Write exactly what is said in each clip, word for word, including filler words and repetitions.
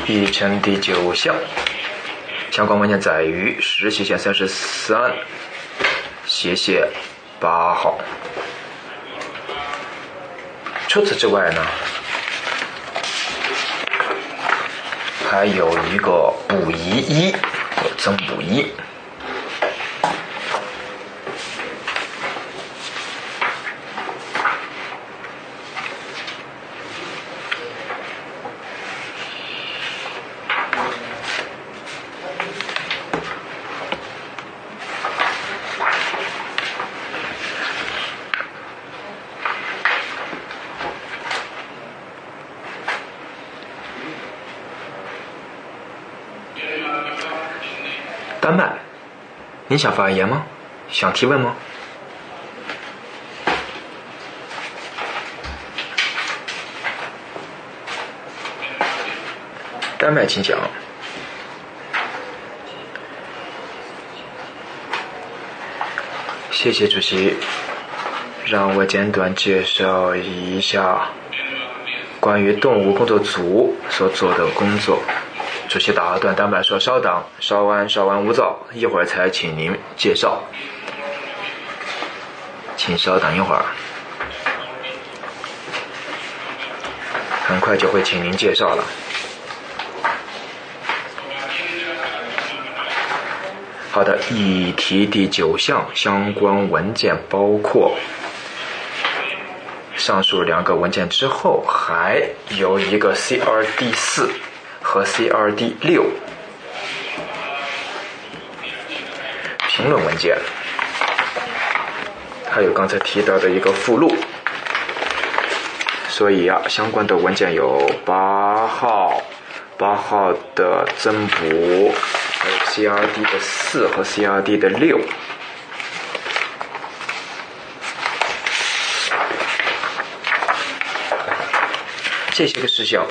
议程第九项，相关文件载于实习线三十三斜线八号。除此之外呢，还有一个补遗一和增补一。丹麦，您想发言吗？想提问吗？丹麦，请讲。谢谢主席，让我简短介绍一下关于动物工作组所做的工作。主席打断丹麦说：“稍等，稍安，稍安勿躁，一会儿才请您介绍。请稍等一会儿，很快就会请您介绍了。”好的，议题第九项相关文件包括上述两个文件之后，还有一个 C R D 四。和 C R D 六评论文件，还有刚才提到的一个附录。所以啊，相关的文件有八号、八号的增补，还有 C R D 的四和 C R D 的六。这些个事项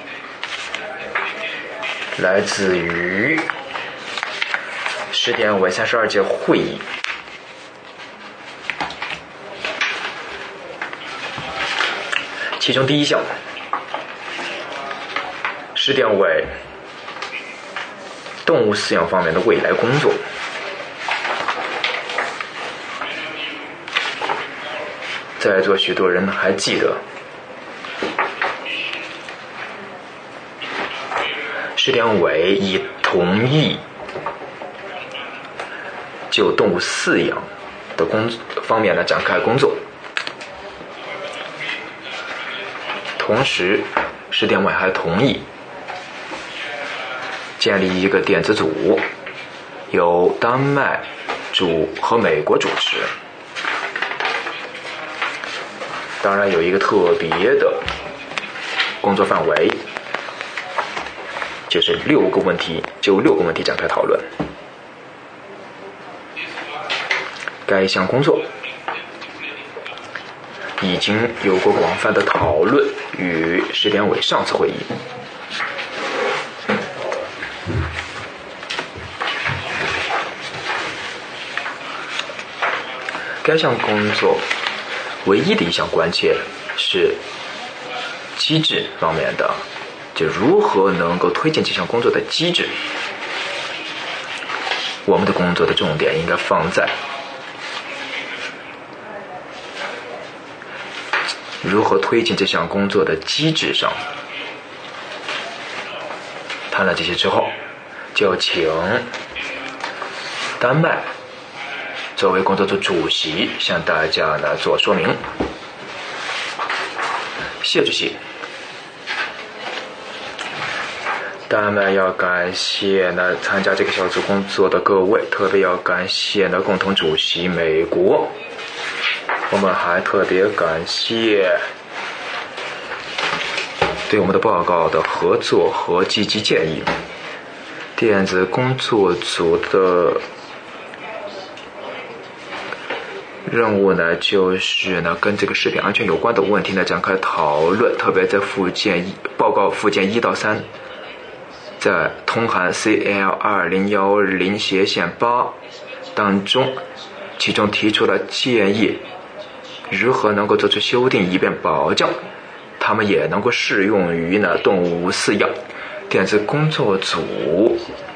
来自于十点委三十二届会议，其中第一项，十点委动物饲养方面的未来工作。在座许多人还记得，十点委已同意就动物饲养的工方面呢展开工作，同时十点委还同意建立一个电子组，由丹麦主和美国主持。当然有一个特别的工作范围，就是六个问题，就六个问题展开讨论。该项工作已经有过广泛的讨论与十点委上次会议。该项工作唯一的一项关切是机制方面的，就如何能够推进这项工作的机制。我们的工作的重点应该放在如何推进这项工作的机制上。谈了这些之后，就请丹麦作为工作组主席向大家呢做说明。谢主席。丹麦要感谢呢参加这个小组工作的各位，特别要感谢呢共同主席美国。我们还特别感谢对我们的报告的合作和积极建议。电子工作组的任务呢，就是呢跟这个食品安全有关的问题呢展开讨论，特别在附件一报告附件一到三，在通函 C L 二零一零斜线八当中，其中提出了建议如何能够做出修订，以便保障它们也能够适用于呢动物饲养。 电子工作组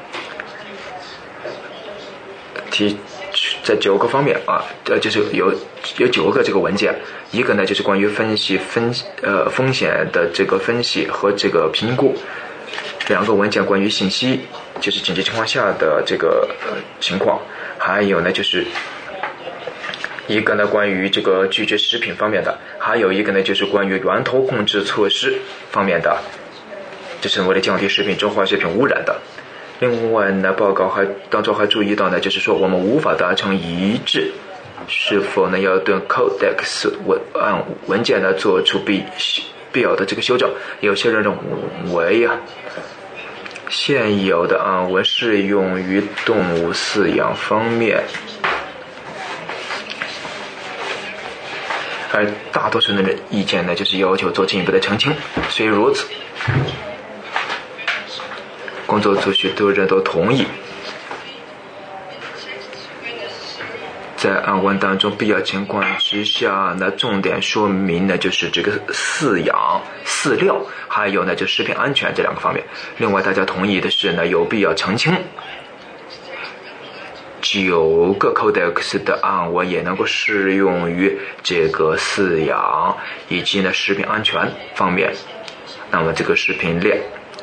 提在九个方面啊，呃，就是有有九个这个文件，一个呢就是关于分析分呃风险的这个分析和这个评估，两个文件关于信息，就是紧急情况下的这个呃情况，还有呢就是一个呢关于这个拒绝食品方面的，还有一个呢就是关于源头控制措施方面的，就是为了降低食品中化学品污染的。另外呢，报告还当中还注意到呢，就是说我们无法达成一致，是否呢要对 Codex 文案文件呢做出必必要的这个修正？有些人认为啊，现有的案文适用于动物饲养方面，而大多数人的意见呢，就是要求做进一步的澄清。虽如此，工作组许多人都同意，在案文当中必要情况之下呢，重点说明呢就是这个饲养、饲料，还有呢就食品安全这两个方面。另外，大家同意的是呢，有必要澄清九个 Codex 的案文也能够适用于这个饲养以及呢食品安全方面。那么这个食品链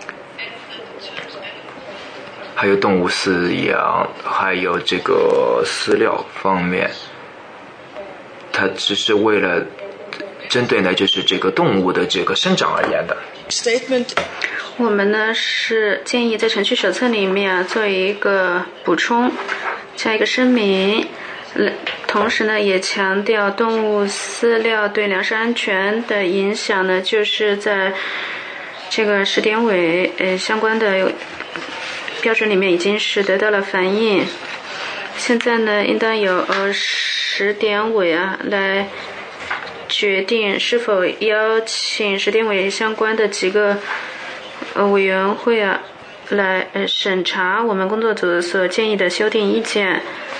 还有动物饲养，还有这个饲料方面，它只是为了针对呢，就是这个动物的这个生长而言的。 Statement， 我们呢是建议在程序手册里面做一个补充，加一个声明，同时呢也强调动物饲料对粮食安全的影响呢，就是在这个十点尾呃相关的标准里面已经是得到了反映。现在呢，应当有呃十点尾啊来决定是否邀请十点尾相关的几个呃委员会啊来呃审查我们工作组所建议的修订意见。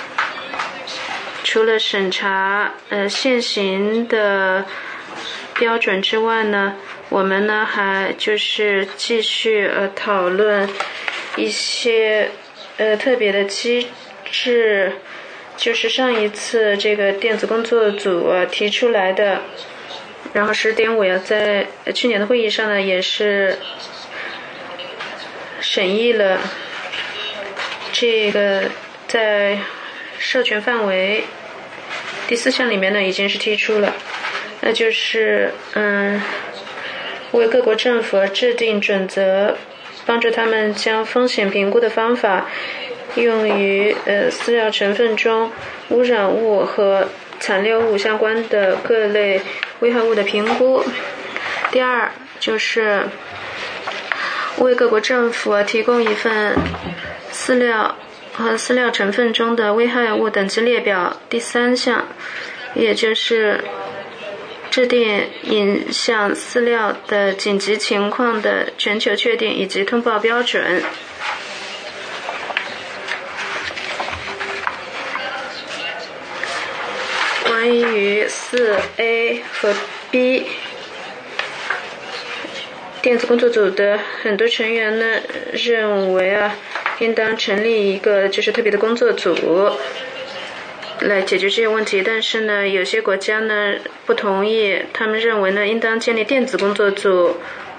除了审查呃现行的标准之外呢，我们呢还就是继续呃讨论一些呃特别的机制，就是上一次这个电子工作组、啊、提出来的，然后十点五呀在去年的会议上呢也是审议了这个在授权范围第四项里面呢已经是提出了，那就是嗯为各国政府制定准则，帮助他们将风险评估的方法用于呃饲料成分中污染物和残留物相关的各类危害物的评估。第二就是为各国政府提供一份饲料和饲料成分中的危害物等级列表。第三项也就是制定影响饲料的紧急情况的全球确定以及通报标准。关于 四 A 和 B， 电子工作组的很多成员呢认为啊，应当成立一个就是特别的工作组来解决这些问题，但是呢有些国家呢不同意，他们认为呢应当建立电子工作组，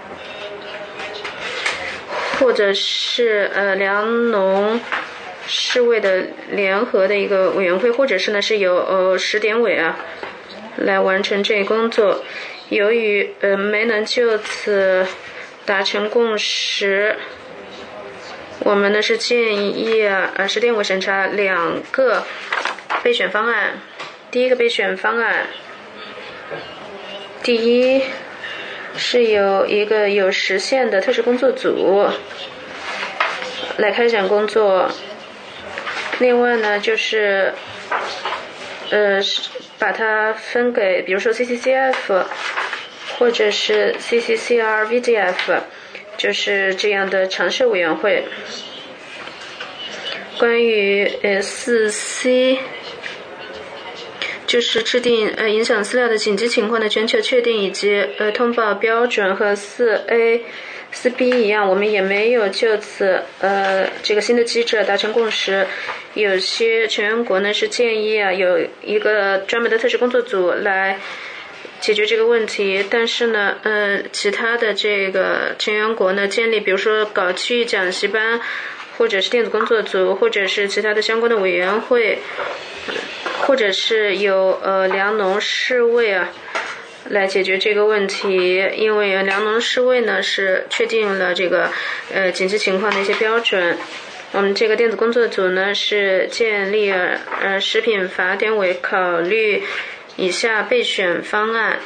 或者是呃粮农世卫的联合的一个委员会，或者是呢是由呃十点委啊来完成这一工作。由于呃没能就此达成共识，我们呢是建议啊呃十点委审查两个备选方案。第一个备选方案，第一是由一个有时限的特殊工作组来开展工作，另外呢就是呃把它分给比如说 C C C F 或者是 C C C R V D F， 就是这样的常设委员会。关于呃 四 C 就是制定呃影响饲料的紧急情况的全球确定以及呃通报标准和四 A、四 B 一样，我们也没有就此呃这个新的机制达成共识。有些成员国呢是建议啊有一个专门的特殊工作组来解决这个问题，但是呢呃其他的这个成员国呢建立比如说搞区域讲习班，或者是电子工作组，或者是其他的相关的委员会，或者是有呃粮农侍卫啊来解决这个问题。因为粮农侍卫呢是确定了这个呃紧急情况的一些标准。我们这个电子工作组呢是建立了呃食品法典委考虑以下备选方案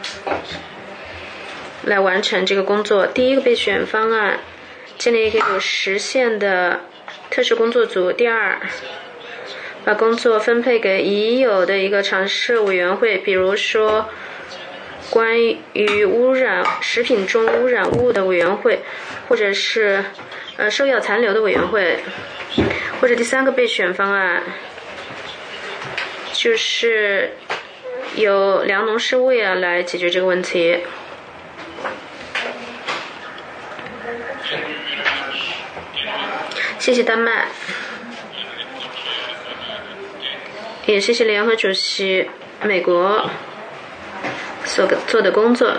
来完成这个工作。第一个备选方案，建立一个有时限的特殊工作组。第二，把工作分配给已有的一个常设委员会，比如说关于污染食品中污染物的委员会，或者是呃兽药残留的委员会。或者第三个备选方案，就是由粮农侍卫啊来解决这个问题。谢谢丹麦，也谢谢联合主席美国所做的工作。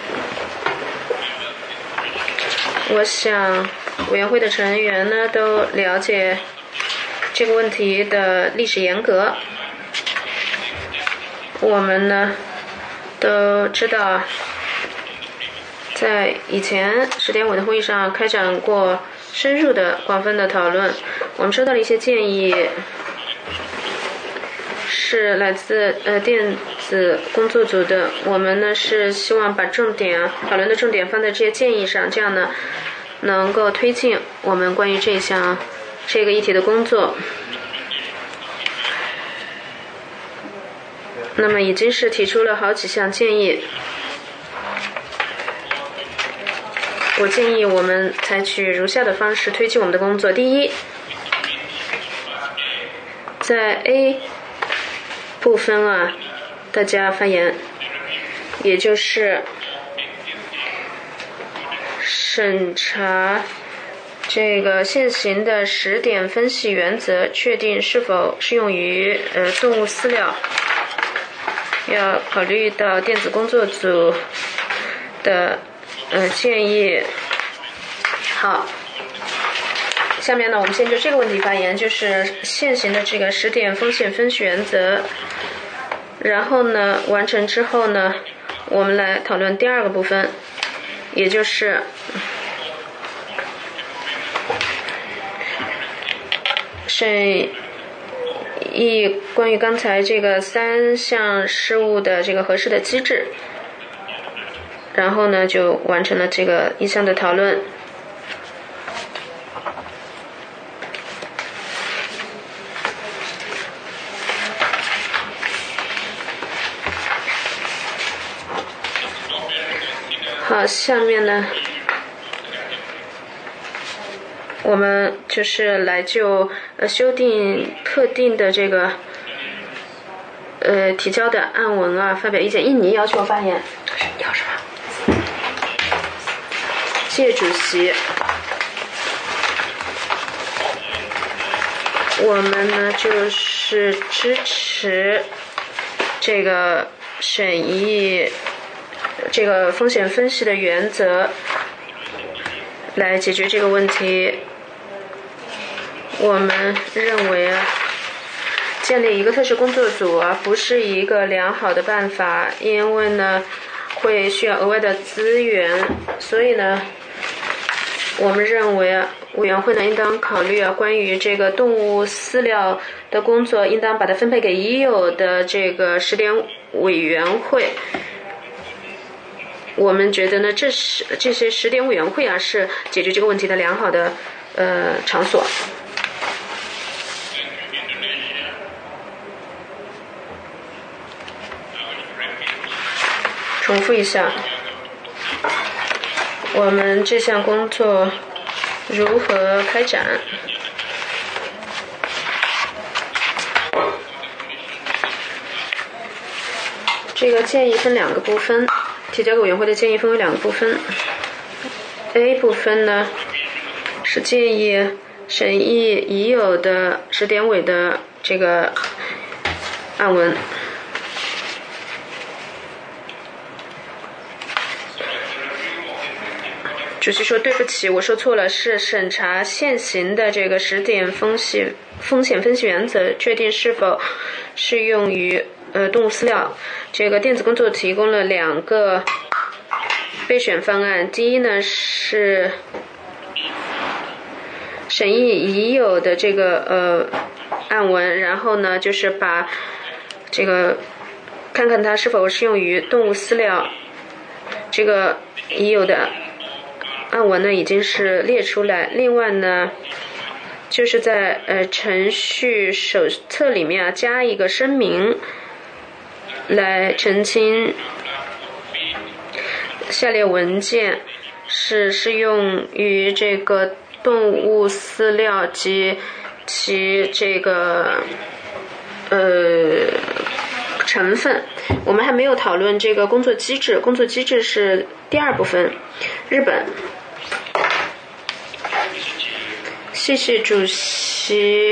我想委员会的成员呢都了解这个问题的历史沿革。我们呢都知道，在以前十点委的会议上开展过深入的广泛的讨论。我们收到了一些建议，是来自呃电子工作组的。我们呢是希望把重点讨论的重点放在这些建议上，这样呢能够推进我们关于这项这个议题的工作。那么已经是提出了好几项建议，我建议我们采取如下的方式推进我们的工作。第一，在 A 部分啊，大家发言，也就是审查这个现行的十点分析原则，确定是否适用于呃动物饲料。要考虑到电子工作组的呃建议。好，下面呢我们先就这个问题发言，就是现行的这个十点风险分析原则。然后呢完成之后呢，我们来讨论第二个部分，也就是审议关于刚才这个三项事务的这个合适的机制。然后呢就完成了这个一项的讨论。好，下面呢我们就是来就呃修订特定的这个呃提交的案文啊发表意见。印尼要求发言，要什么？谢主席，我们呢就是支持这个审议这个风险分析的原则来解决这个问题。我们认为啊，建立一个特殊工作组啊，不是一个良好的办法，因为呢，会需要额外的资源，所以呢，我们认为啊，委员会呢应当考虑啊，关于这个动物饲料的工作，应当把它分配给已有的这个十点委员会。我们觉得呢，这是这些十点委员会啊，是解决这个问题的良好的呃场所。重复一下，我们这项工作如何开展？ 这个建议分两个部分，提交给委员会的建议分为两个部分。A 部分呢是建议审议已有的十点委的这个案文。主席说对不起，我说错了，是审查现行的这个十点风险风险分析原则，确定是否适用于呃动物饲料。这个电子工作提供了两个备选方案，第一呢是审议已有的这个呃案文，然后呢就是把这个看看它是否适用于动物饲料。这个已有的案文呢已经是列出来，另外呢就是在呃程序手册里面啊加一个声明，来澄清下列文件是适用于这个动物饲料及其这个呃成分。我们还没有讨论这个工作机制，工作机制是第二部分。日本，谢谢主席。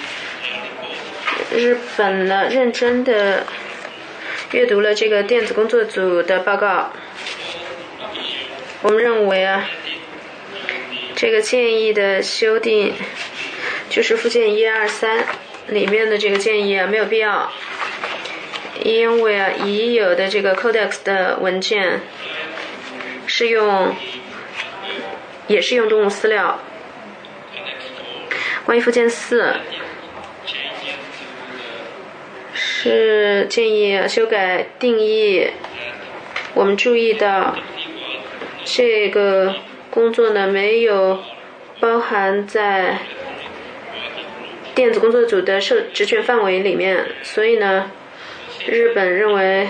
日本呢认真的阅读了这个电子工作组的报告，我们认为啊这个建议的修订就是附件一二三里面的这个建议啊没有必要，因为啊已有的这个 Codex 的文件是用也是用动物饲料。关于附件四是建议修改定义，我们注意到这个工作呢没有包含在电子工作组的受职权范围里面，所以呢日本认为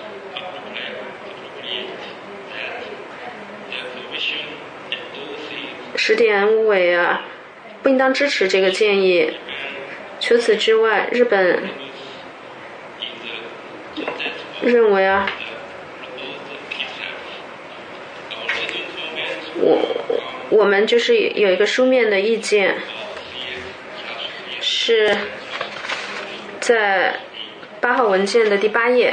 十点委啊不应当支持这个建议。除此之外，日本认为啊我我们就是有一个书面的意见，是在八号文件的第八页。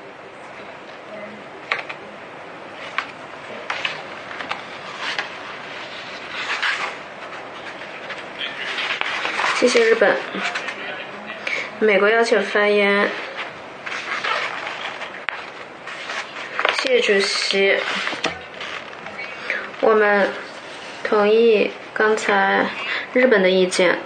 谢谢日本。美国要求发言。谢谢主席。我们同意刚才日本的意见，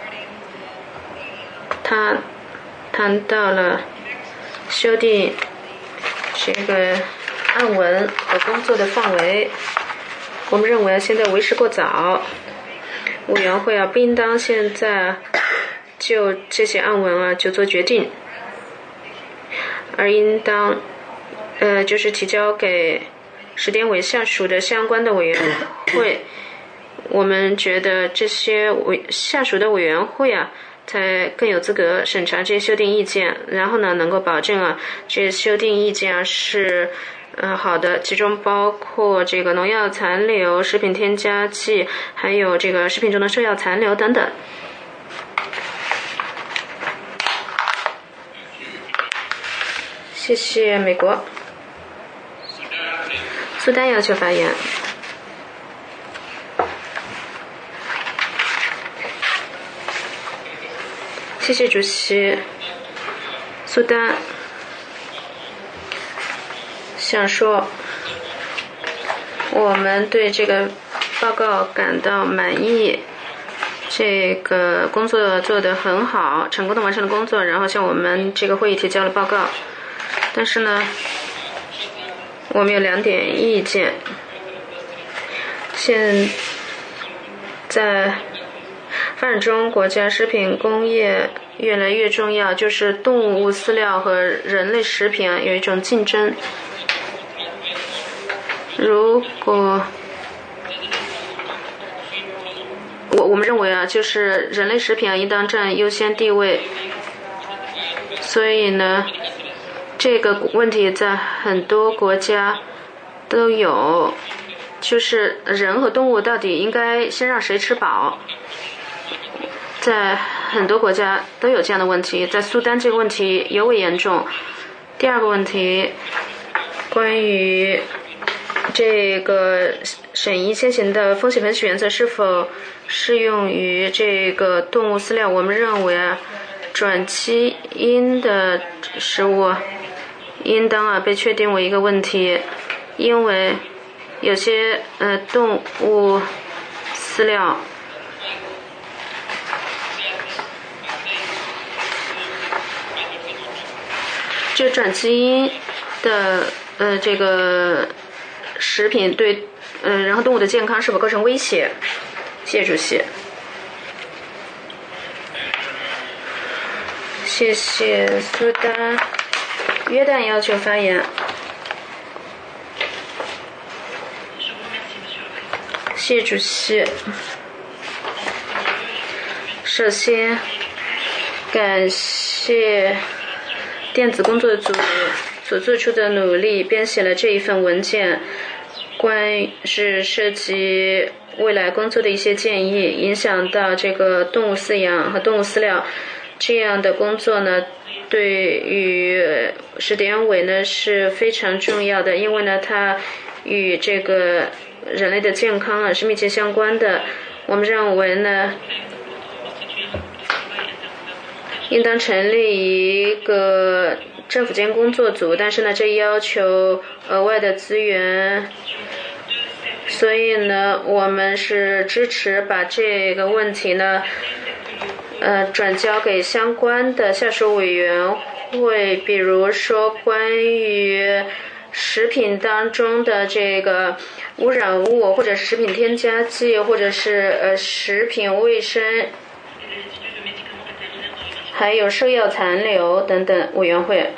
他谈到了修订这个案文和工作的范围，我们认为现在为时过早，委员会啊不应当现在就这些案文啊就做决定，而应当呃就是提交给十点委下属的相关的委员会。我们觉得这些委下属的委员会啊才更有资格审查这些修订意见，然后呢能够保证啊这些修订意见啊是嗯，好的，其中包括这个农药残留、食品添加剂，还有这个食品中的兽药残留等等。谢谢美国。苏丹要求发言。谢谢主席。苏丹想说，我们对这个报告感到满意，这个工作做得很好，成功的完成了工作，然后向我们这个会议提交了报告。但是呢，我们有两点意见。现在发展中国家食品工业越来越重要，就是动物饲料和人类食品啊有一种竞争。如果我我们认为啊，就是人类食品啊应当占优先地位，所以呢， 这个问题在很多国家都有，就是人和动物到底应该先让谁吃饱，在很多国家都有这样的问题，在苏丹这个问题尤为严重。第二个问题，关于这个审议先行的风险分析原则是否适用于这个动物饲料，我们认为啊，转基因的食物应当啊被确定为一个问题，因为有些呃动物饲料这转基因的呃这个食品对呃人和动物的健康是否构成威胁？谢谢主席。谢谢苏丹。约旦要求发言。谢谢主席。首先，感谢电子工作组所做出的努力，编写了这一份文件，关于是涉及未来工作的一些建议，影响到这个动物饲养和动物饲料这样的工作呢，对于食典委呢是非常重要的，因为呢它与这个人类的健康啊是密切相关的。我们认为呢，应当成立一个政府间工作组，但是呢，这要求额外的资源，所以呢，我们是支持把这个问题呢，呃，转交给相关的下属委员会，比如说关于食品当中的这个污染物，或者是食品添加剂，或者是呃食品卫生，还有兽药残留等等委员会。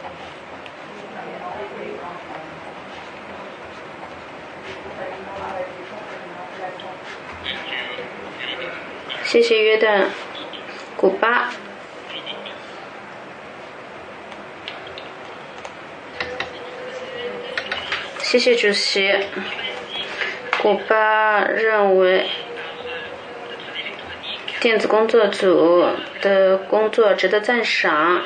谢谢约旦。古巴。谢谢主席。古巴认为电子工作组的工作值得赞赏。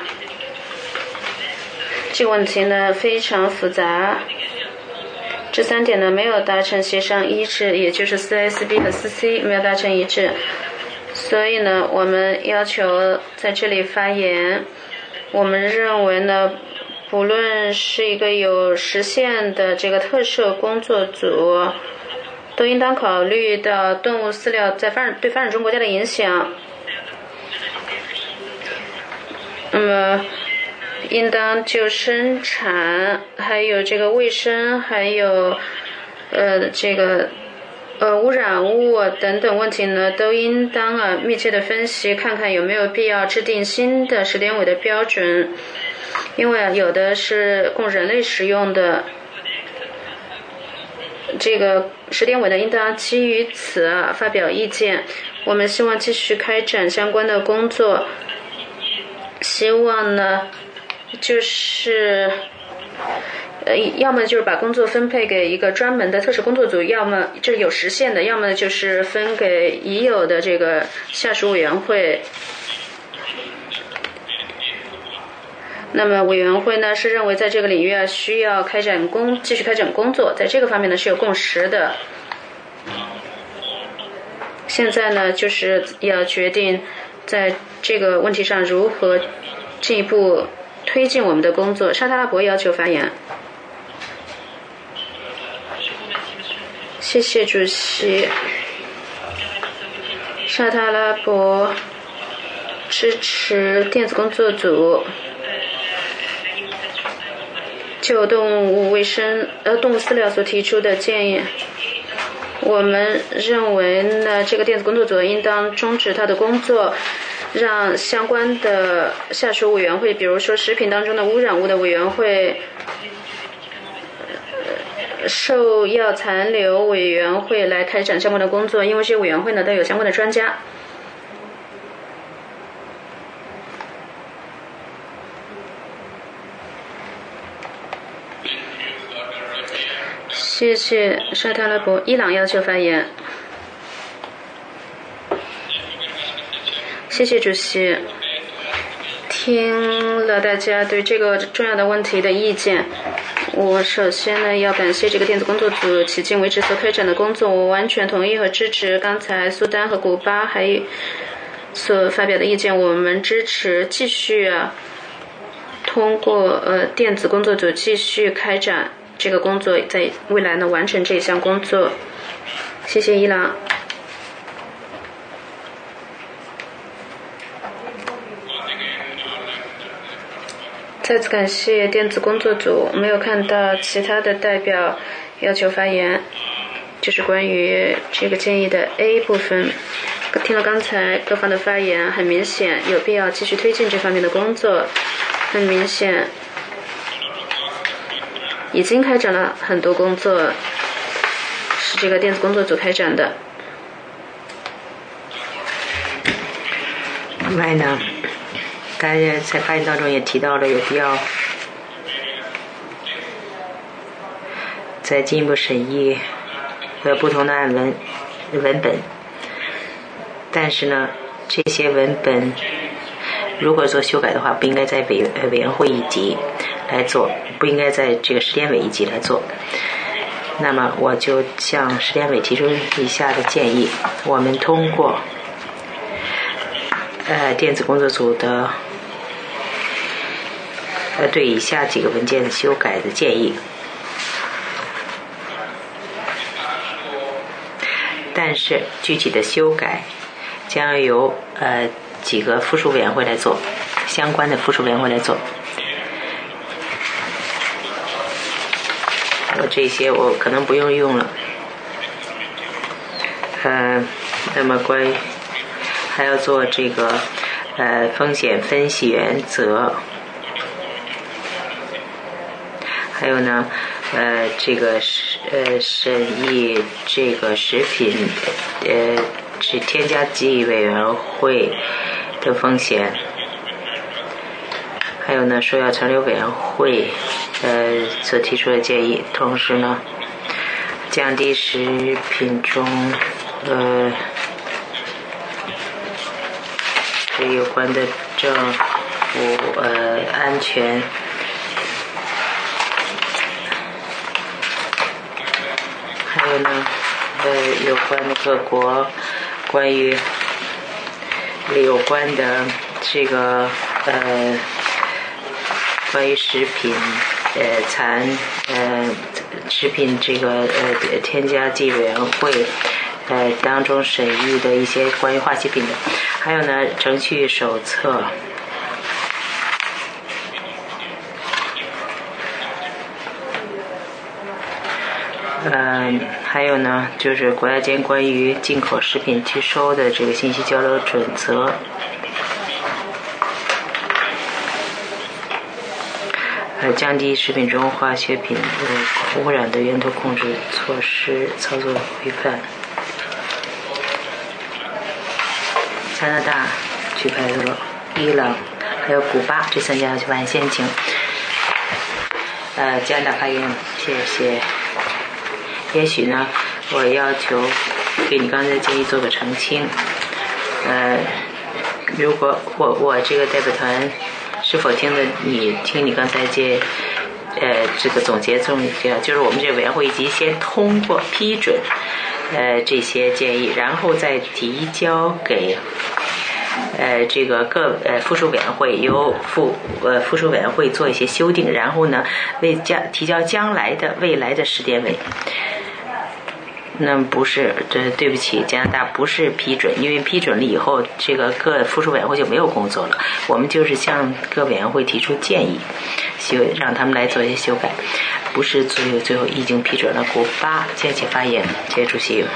这个问题呢非常复杂，这三点呢没有达成协商一致，也就是 C S B 和 C C 没有达成一致，所以呢我们要求在这里发言。我们认为呢，不论是一个有实现的这个特设工作组，都应当考虑到动物饲料在发展对发展中国家的影响。那么应当就生产还有这个卫生还有呃这个呃污染物等等问题呢，都应当啊密切的分析，看看有没有必要制定新的食典委的标准，因为啊有的是供人类食用的，这个食典委呢应当基于此啊发表意见。我们希望继续开展相关的工作，希望呢就是呃，要么就是把工作分配给一个专门的特设工作组，要么这是有实现的，要么就是分给已有的这个下属委员会。那么委员会呢是认为在这个领域啊需要开展工继续开展工作，在这个方面呢是有共识的。现在呢就是要决定在这个问题上如何进一步推进我们的工作。沙特阿拉伯要求发言。谢谢主席。沙特阿拉伯支持电子工作组就动物卫生呃动物饲料所提出的建议。我们认为呢，这个电子工作组应当终止它的工作，让相关的下属委员会，比如说食品当中的污染物的委员会、兽药残留委员会来开展相关的工作，因为这些委员会呢都有相关的专家。 谢谢沙特阿拉伯。伊朗要求发言。谢谢主席。听了大家对这个重要的问题的意见，我首先呢要感谢这个电子工作组迄今为止所开展的工作，我完全同意和支持刚才苏丹和古巴还有所发表的意见，我们支持继续啊通过呃电子工作组继续开展这个工作，在未来呢完成这项工作。谢谢伊朗。再次感谢电子工作组，没有看到其他的代表要求发言，就是关于这个建议的 A 部分。听了刚才各方的发言，很明显有必要继续推进这方面的工作。很明显已经开展了很多工作，是这个电子工作组开展的。 另外呢，大家在发言当中也提到了有必要再进一步审议和不同的案文文本，但是呢，这些文本如果做修改的话，不应该在委委员会一级来做，不应该在这个十典委一级来做。那么我就向十典委提出以下的建议：我们通过呃电子工作组的呃对以下几个文件的修改的建议，但是具体的修改将由呃几个附属委员会来做，相关的附属委员会来做。我这些我可能不用用了。呃，那么关于还要做这个呃风险分析原则，还有呢呃这个呃审议这个食品呃是添加剂委员会的风险，还有呢说要成立委员会呃所提出的建议，同时呢降低食品中呃这有关的政府呃安全还有呢呃有关的各国关于有关的这个呃关于食品呃残呃食品这个呃添加剂委员会呃当中审议的一些关于化学品的，还有呢程序手册，嗯，还有呢，就是国家间关于进口食品拒收的这个信息交流准则，呃，降低食品中化学品呃污染的源头控制措施操作规范。加拿大、举牌俄、伊朗还有古巴这三家要去发言，先请呃加拿大发言，谢谢。也许呢，我要求给你刚才的建议做个澄清。呃，如果我我这个代表团是否听的你听你刚才这呃这个总结总结，就是我们这个委员会一级先通过批准呃这些建议，然后再提交给呃这个各呃附属委员会，由附呃附属委员会做一些修订，然后呢为将提交将来的未来的十典委。那不是，这对不起，加拿大不是批准，因为批准了以后，这个各附属委员会就没有工作了。我们就是向各委员会提出建议，修让他们来做一些修改，不是最后最后已经批准了。古巴，接起发言，谢谢主席。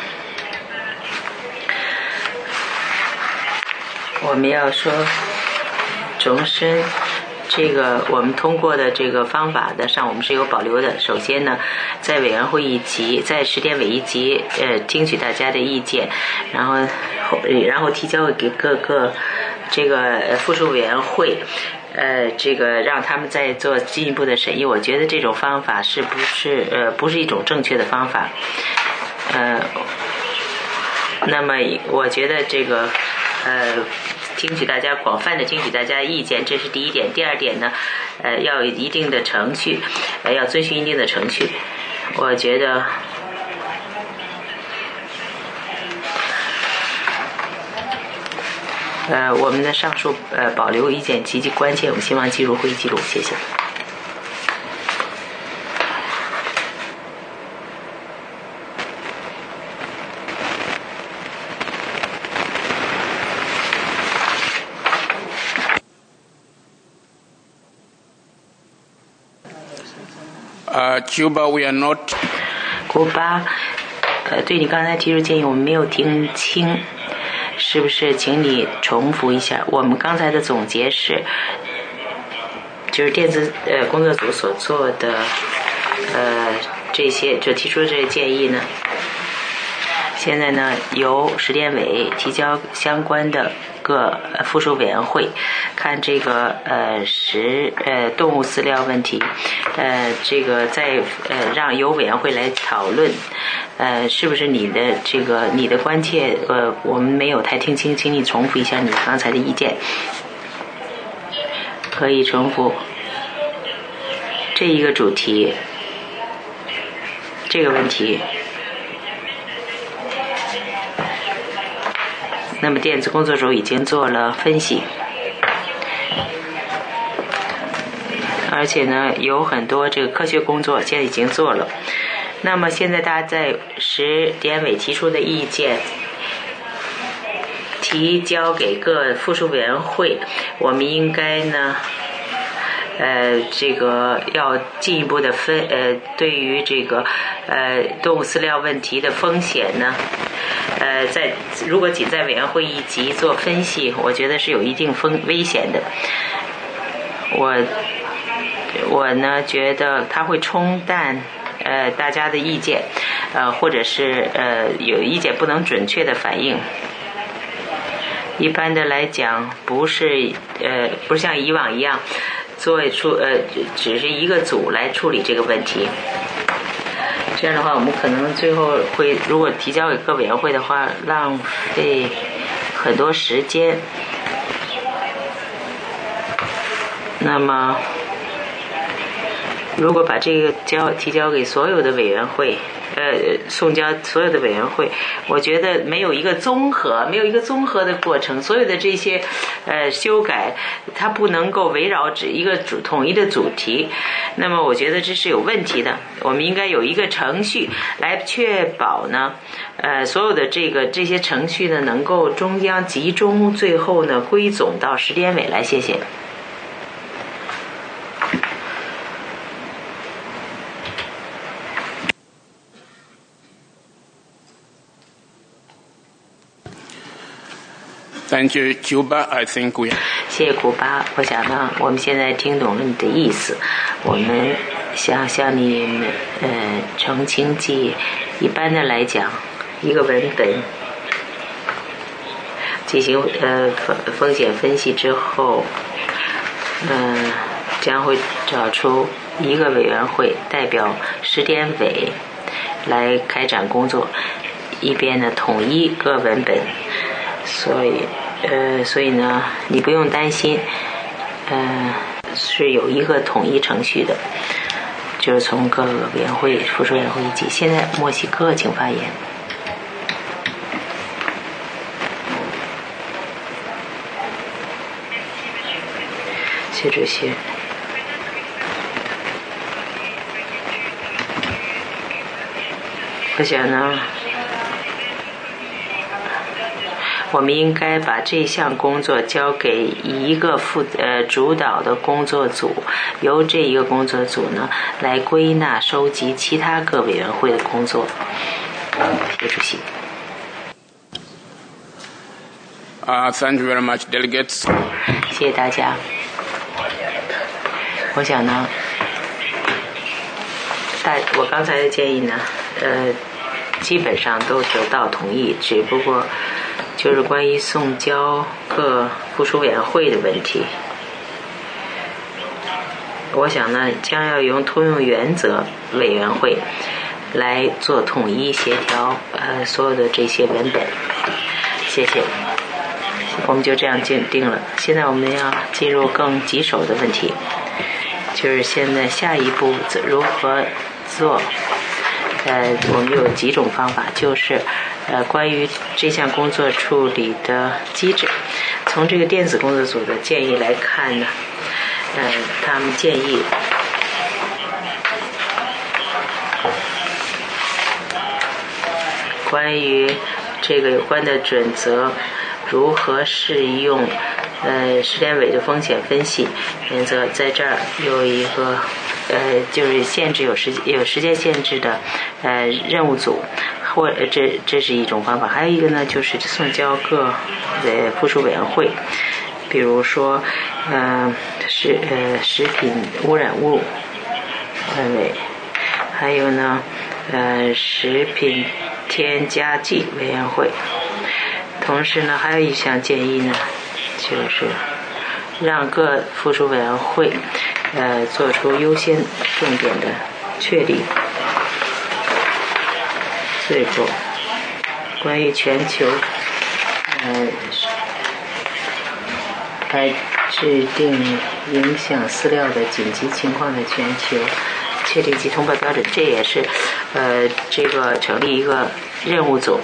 我们要说，重申。这个我们通过的这个方法的上，我们是有保留的。首先呢，在委员会一级，在十典委一级，呃，听取大家的意见，然后然后提交给各个这个附属委员会， 呃，这个让他们再做进一步的审议，我觉得这种方法是不是呃不是一种正确的方法？呃，那么我觉得这个呃，听取大家广泛的听取大家的意见，这是第一点。第二点呢，呃，要有一定的程序，呃，要遵循一定的程序。我觉得。呃，我们的上述呃保留意见极其关键，我们希望记入会议记录，谢谢。 Uh, Cuba, we are not. 古巴，呃，对你刚才提出建议，我们没有听清。是不是请你重复一下？我们刚才的总结是，就是电子呃工作组所做的呃这些就提出的这些建议呢，现在呢由十典委提交相关的各附属委员会，看这个呃食呃动物饲料问题，呃这个再呃让由委员会来讨论。呃，是不是你的这个你的关切？呃，我们没有太听清，请你重复一下你刚才的意见。可以重复这一个主题，这个问题。那么电子工作组已经做了分析，而且呢，有很多这个科学工作现在已经做了。那么现在大家在十典委提出的意见提交给各附属委员会，我们应该呢呃这个要进一步的分呃对于这个呃动物饲料问题的风险呢呃在如果仅在委员会一级做分析，我觉得是有一定风危险的。我我呢觉得它会冲淡呃，大家的意见，呃，或者是呃有意见不能准确的反映。一般的来讲，不是呃不是像以往一样做出呃只是一个组来处理这个问题。这样的话，我们可能最后会如果提交给各委员会的话，浪费很多时间。那么。如果把这个交提交给所有的委员会，呃，送交所有的委员会，我觉得没有一个综合，没有一个综合的过程，所有的这些呃修改，它不能够围绕着一个主统一的主题，那么我觉得这是有问题的。我们应该有一个程序来确保呢，呃，所有的这个这些程序呢，能够中央集中，最后呢归总到十典委来。谢谢。 Thank you, Cuba. I think we. 谢谢古巴，我想呢，我们现在听懂了你的意思，我们想向你们呃澄清即一般的来讲，一个文本进行呃风风险分析之后，嗯、呃，将会找出一个委员会代表十典委来开展工作，一边呢统一各文本。所以，呃，所以呢，你不用担心，呃，是有一个统一程序的，就是从各个委员会、附属委员会一起。现在墨西哥，请发言。谢主席。我想呢。我们应该把这项工作交给一个负呃主导的工作组，由这一个工作组呢来归纳收集其他各委员会的工作。谢主席。 Uh, thank you very much, delegates. 谢谢大家。我想呢，大我刚才的建议呢，呃，基本上都得到同意，只不过。就是关于送交各附属委员会的问题， 我想呢，将要用通用原则委员会来做统一协调，呃，所有的这些文本。谢谢。我们就这样定定了。现在我们要进入更棘手的问题，就是现在下一步如何做。呃，我们有几种方法，就是呃，关于这项工作处理的机制。从这个电子工作组的建议来看呢，呃，他们建议关于这个有关的准则如何适用呃时间尾的风险分析原则，在这儿有一个呃就是限制有时有时间限制的呃任务组，或这这是一种方法。还有一个呢，就是送交各呃附属委员会，比如说呃食呃食品污染物单位，还有呢呃食品添加剂委员会。同时呢，还有一项建议呢，就是让各附属委员会呃做出优先重点的确立。最后，关于全球呃来制定影响饲料的紧急情况的全球确定及通报标准，这也是呃这个成立一个任务组。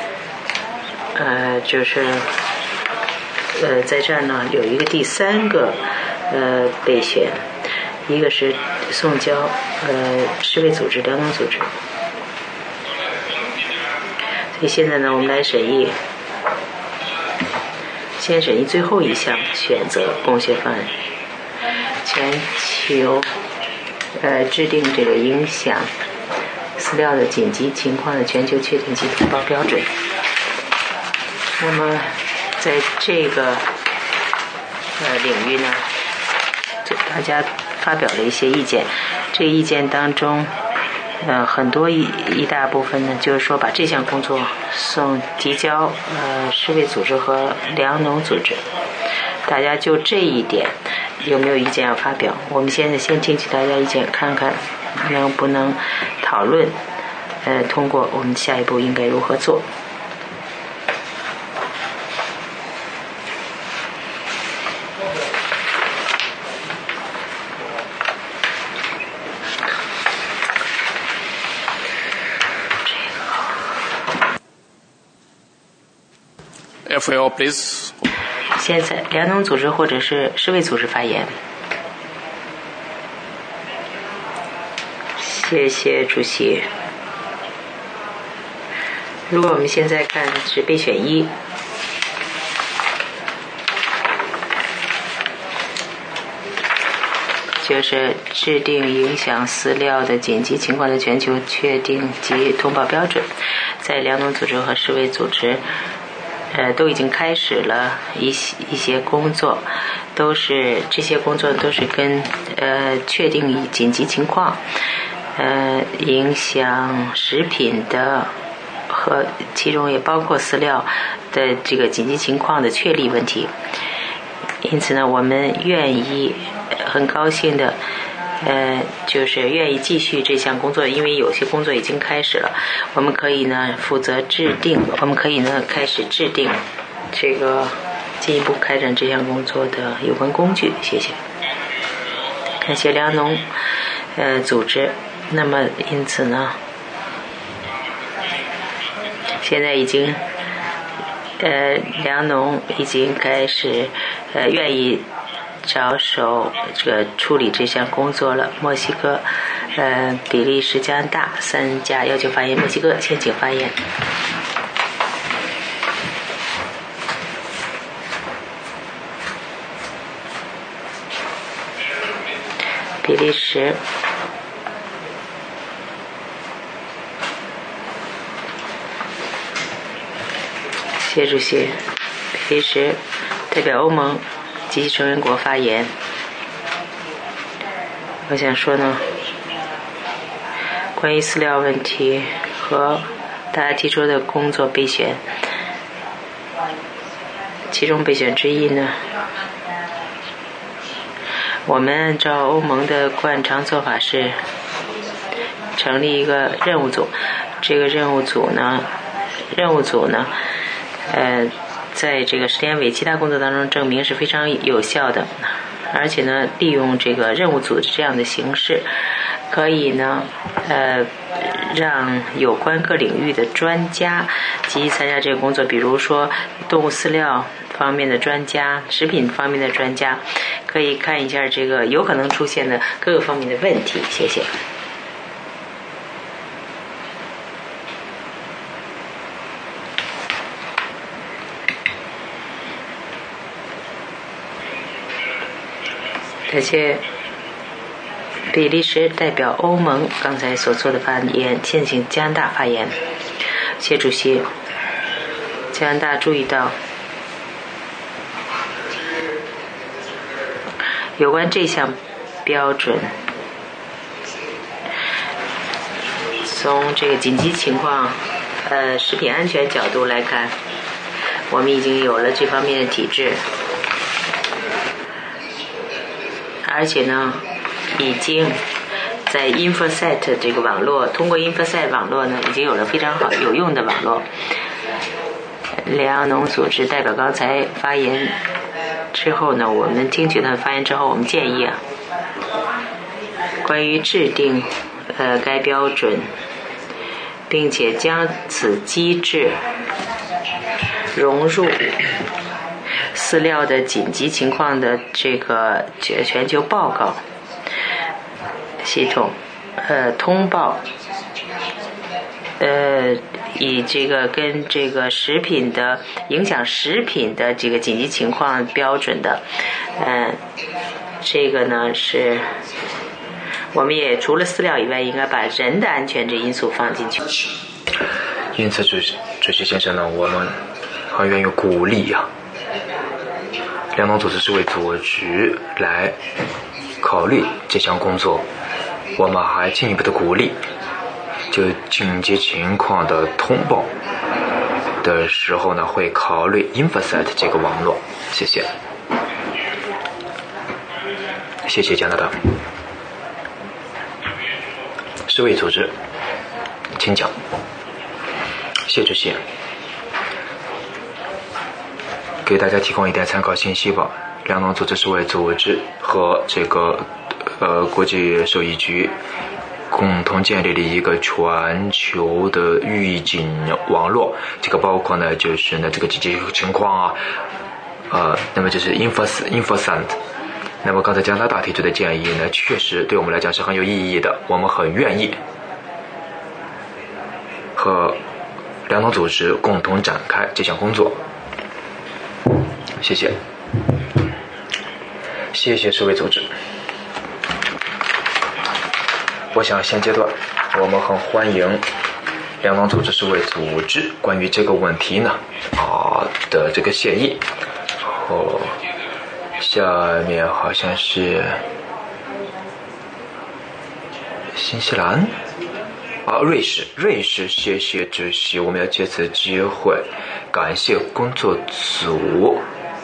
呃，就是呃，在这儿呢有一个第三个呃备选，一个是送交呃世卫组织、粮农组织。所以现在呢，我们来审议，先审议最后一项选择供血方案，全球呃制定这个影响饲料的紧急情况的全球确定及通报标准。那么，在这个呃领域呢，就大家发表了一些意见。这个意见当中，呃，很多一一大部分呢，就是说把这项工作送提交呃世卫组织和粮农组织。大家就这一点有没有意见要发表？我们现在先听取大家意见，看看能不能讨论，呃，通过我们下一步应该如何做。 F A O, please. 现在粮农组织或者是世卫组织发言。谢谢主席。如果我们现在看是备选一，就是制定影响饲料的紧急情况的全球确定及通报标准，在粮农组织和世卫组织呃，都已经开始了一些一些工作，都是这些工作都是跟呃确定紧急情况，呃影响食品的和其中也包括饲料的这个紧急情况的确立问题。因此呢，我们愿意很高兴的。呃，就是愿意继续这项工作，因为有些工作已经开始了，我们可以呢负责制定，我们可以呢开始制定这个进一步开展这项工作的有关工具。谢谢，感谢粮农呃组织。那么因此呢，现在已经呃粮农已经开始呃愿意着手这个处理这项工作了。墨西哥、呃、比利时、加拿大三家要求发言。墨西哥，先请发言。比利时，谢主席。比利时代表欧盟及其成员国发言。我想说呢，关于饲料问题和大家提出的工作备选，其中备选之一呢， 我们按照欧盟的惯常做法是成立一个任务组，这个任务组呢，任务组呢，呃，在这个十天为期他工作当中证明是非常有效的，而且呢，利用这个任务组这样的形式，可以呢，呃，让有关各领域的专家积极参加这个工作，比如说动物饲料方面的专家、食品方面的专家，可以看一下这个有可能出现的各个方面的问题。谢谢。感谢比利时代表欧盟刚才所做的发言，现请加拿大发言。谢主席，加拿大注意到有关这项标准，从这个紧急情况呃食品安全角度来看，我们已经有了这方面的体制，而且呢已经在 InfoSat 这个网络，通过 InfoSat 网络呢已经有了非常好有用的网络。粮农组织代表刚才发言之后呢，我们听取他的发言之后，我们建议啊，关于制定呃该标准，并且将此机制融入饲料的紧急情况的这个全球报告系统，呃，通报，呃，以这个跟这个食品的影响食品的这个紧急情况标准的，呃，这个呢是，我们也除了饲料以外，应该把人的安全这因素放进去。 因此，主席主席先生呢，我们很愿意鼓励呀、啊，粮农组织是为组织来考虑这项工作。我们还进一步的鼓励，就紧急情况的通报的时候呢，会考虑 InfoSat 这个网络。谢谢，谢谢加拿大世卫组织，请讲。谢主席，给大家提供一点参考信息吧。粮农组织世卫组织和这个呃国际兽医局共同建立了一个全球的预警网络，这个包括呢就是呢这个紧急情况啊，呃，那么就是 InfoSat。那么刚才加拿大提出的建议呢，确实对我们来讲是很有意义的，我们很愿意和粮农组织共同展开这项工作。谢谢，谢谢世卫组织。我想现阶段我们很欢迎粮农组织世卫组织关于这个问题呢啊的这个建议。哦，下面好像是新西兰啊，瑞士，瑞士，谢谢主席，我们要借此机会感谢工作组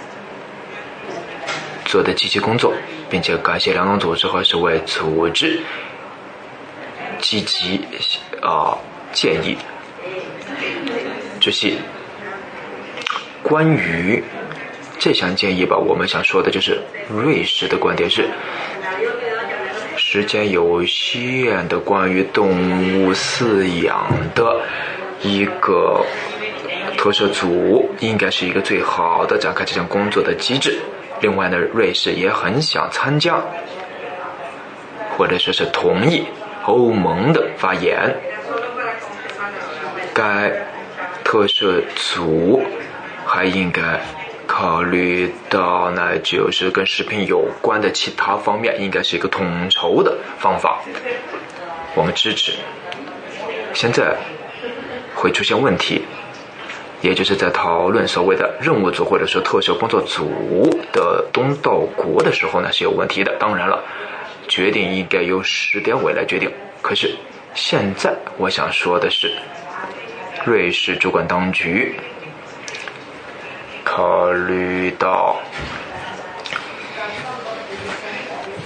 做的积极工作，并且感谢粮农组织和世卫组织积极啊建议。主席，关于这项建议吧，我们想说的就是瑞士的观点是，时间有限的关于动物饲养的一个特设组应该是一个最好的展开这项工作的机制。另外呢，瑞士也很想参加或者说是同意欧盟的发言，该特设组还应该考虑到呢，就是跟食品有关的其他方面，应该是一个统筹的方法。我们支持。现在会出现问题，也就是在讨论所谓的任务组或者说特设工作组的东道国的时候呢，是有问题的。当然了，决定应该由十点委来决定。可是现在我想说的是，瑞士主管当局考虑到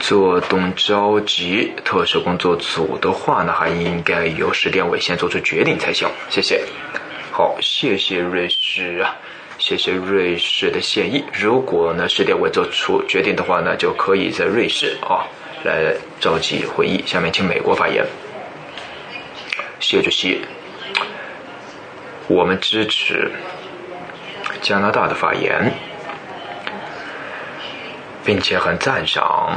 做动召集特殊工作组的话呢，还应该由市电委先做出决定才行。谢谢。好，谢谢瑞士啊，谢谢瑞士的建议。如果呢市电委做出决定的话呢，就可以在瑞士啊来召集会议。下面请美国发言。谢主席，我们支持加拿大的发言，并且很赞赏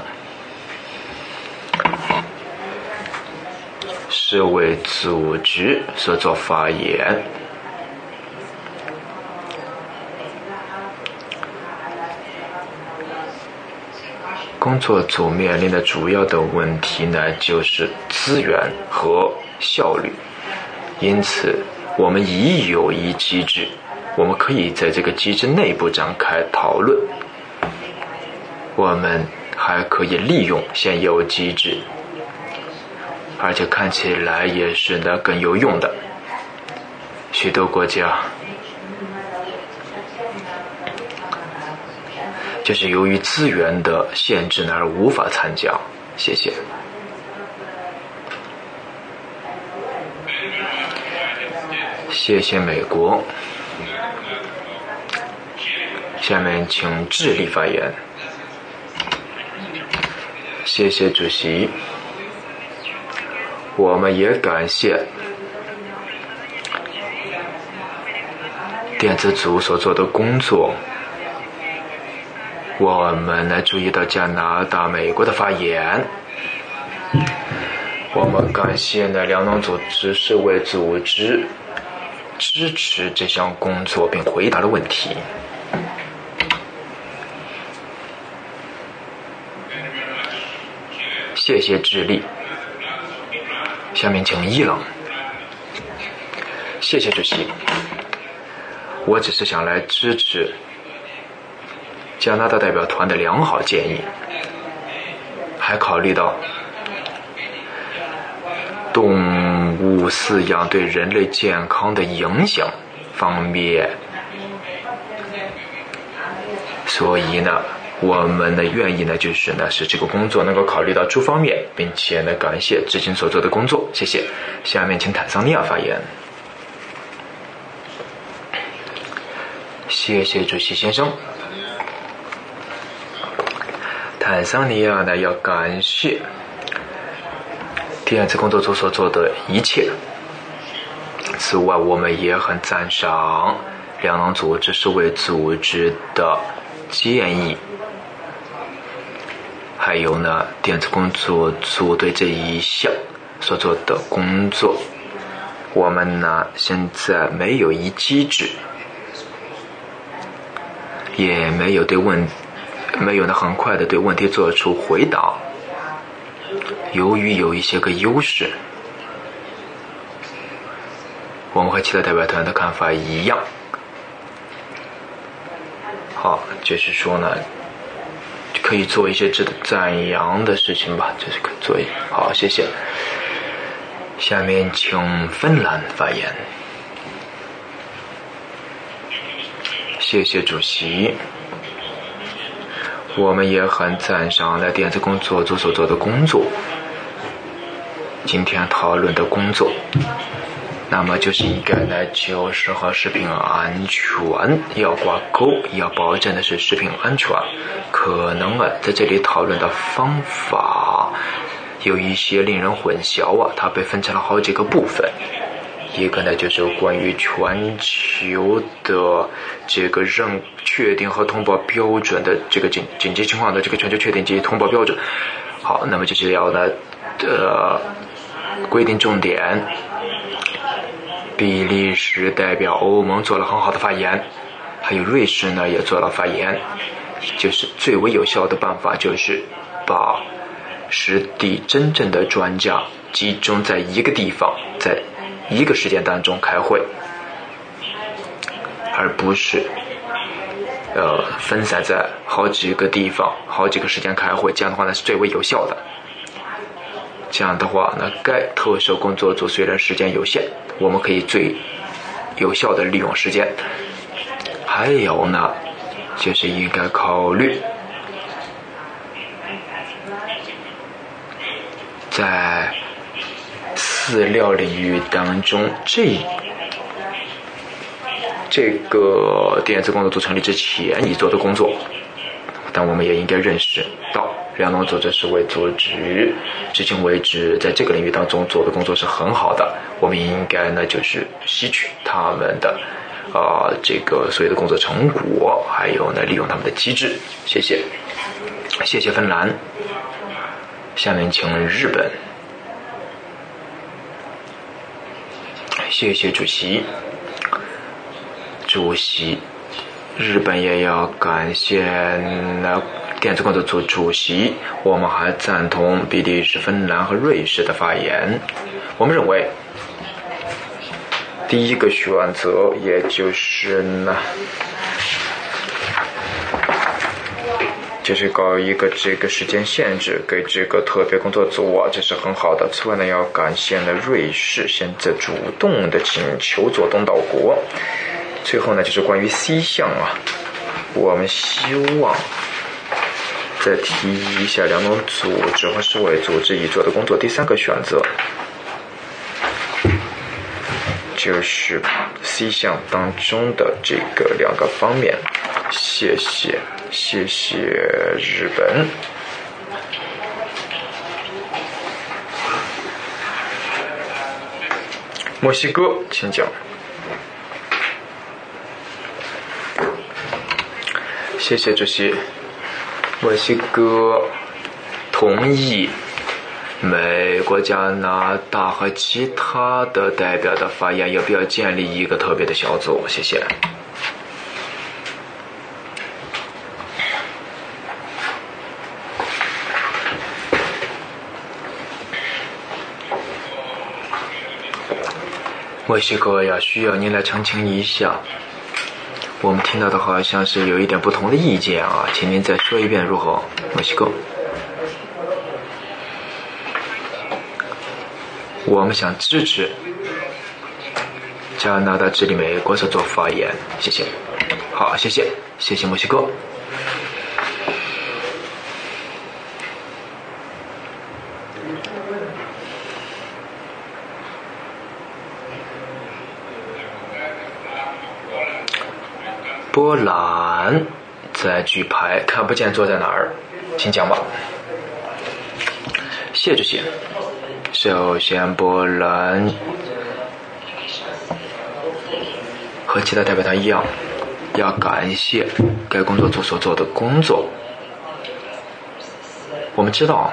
世卫组织所做发言。工作组面临的主要的问题呢，就是资源和效率。因此，我们已有一机制，我们可以在这个机制内部展开讨论。我们还可以利用现有机制，而且看起来也是呢更有用的。许多国家就是由于资源的限制呢而无法参加。谢谢。谢谢美国。下面请智利发言。谢谢主席。我们也感谢电子组所做的工作。我们呢注意到加拿大、美国的发言。我们感谢呢两党组织、世卫组织支持这项工作并回答了问题。谢谢智利。下面请伊朗。谢谢主席。我只是想来支持加拿大代表团的良好建议，还考虑到动物饲养对人类健康的影响方面，所以呢我们呢愿意呢就是呢使这个工作能够考虑到诸方面，并且呢感谢至今所做的工作。谢谢。下面请坦桑尼亚发言。谢谢主席先生。坦桑尼亚呢要感谢电子工作组所做的一切。此外，我们也很赞赏两党组织、世卫组织的建议，还有呢电子工作组对这一项所做的工作。我们呢现在没有一机制，也没有对问没有呢很快的对问题做出回答。由于有一些个优势，我们和其他代表团的看法一样。好，就是说呢可以做一些值得赞扬的事情吧，就是可以做一好，谢谢。下面请芬兰发言。谢谢主席。我们也很赞赏了电子工作组所做的工作，今天讨论的工作，那么就是应该呢就是和食品安全要挂钩，要保证的是食品安全。可能啊在这里讨论的方法有一些令人混淆啊，它被分成了好几个部分。一个呢就是关于全球的这个认确定和通报标准的这个紧紧急情况的这个全球确定及通报标准。好，那么就是要呢呃规定重点。比利时代表欧盟做了很好的发言，还有瑞士呢也做了发言，就是最为有效的办法就是把实地真正的专家集中在一个地方，在一个时间当中开会，而不是呃分散在好几个地方好几个时间开会，这样的话呢是最为有效的。这样的话呢该特殊工作组虽然时间有限，我们可以最有效的利用时间。还有呢就是应该考虑在饲料领域当中，这这个电子工作组成立之前已做的工作，但我们也应该认识到，粮农组织是为组织至今为止在这个领域当中做的工作是很好的，我们应该呢就是吸取他们的啊、呃、这个所有的工作成果，还有呢利用他们的机制。谢谢，谢谢芬兰。下面请日本。谢谢主席。主席，日本也要感谢那电子工作组主席。我们还赞同比利时、芬兰和瑞士的发言。我们认为，第一个选择，也就是呢，就是搞一个这个时间限制给这个特别工作组啊，这是很好的。此外呢，要感谢呢瑞士现在主动的请求做东道国。最后呢，就是关于 C 项啊，我们希望再提一下粮农组织和世卫组织已做的工作。第三个选择就是 C 项当中的这个两个方面。谢谢，谢谢日本。墨西哥，请讲。谢谢主席。墨西哥同意美国、加拿大和其他的代表的发言，要不要建立一个特别的小组？谢谢。墨西哥呀，需要您来澄清一下。我们听到的好像是有一点不同的意见啊，请您再说一遍如何？墨西哥，我们想支持加拿大致力美国所做发言，谢谢。好，谢谢，谢谢墨西哥。波兰在举牌，看不见坐在哪儿，请讲吧。谢主席。首先，波兰和其他代表团一样，要感谢该工作组所做的工作。我们知道，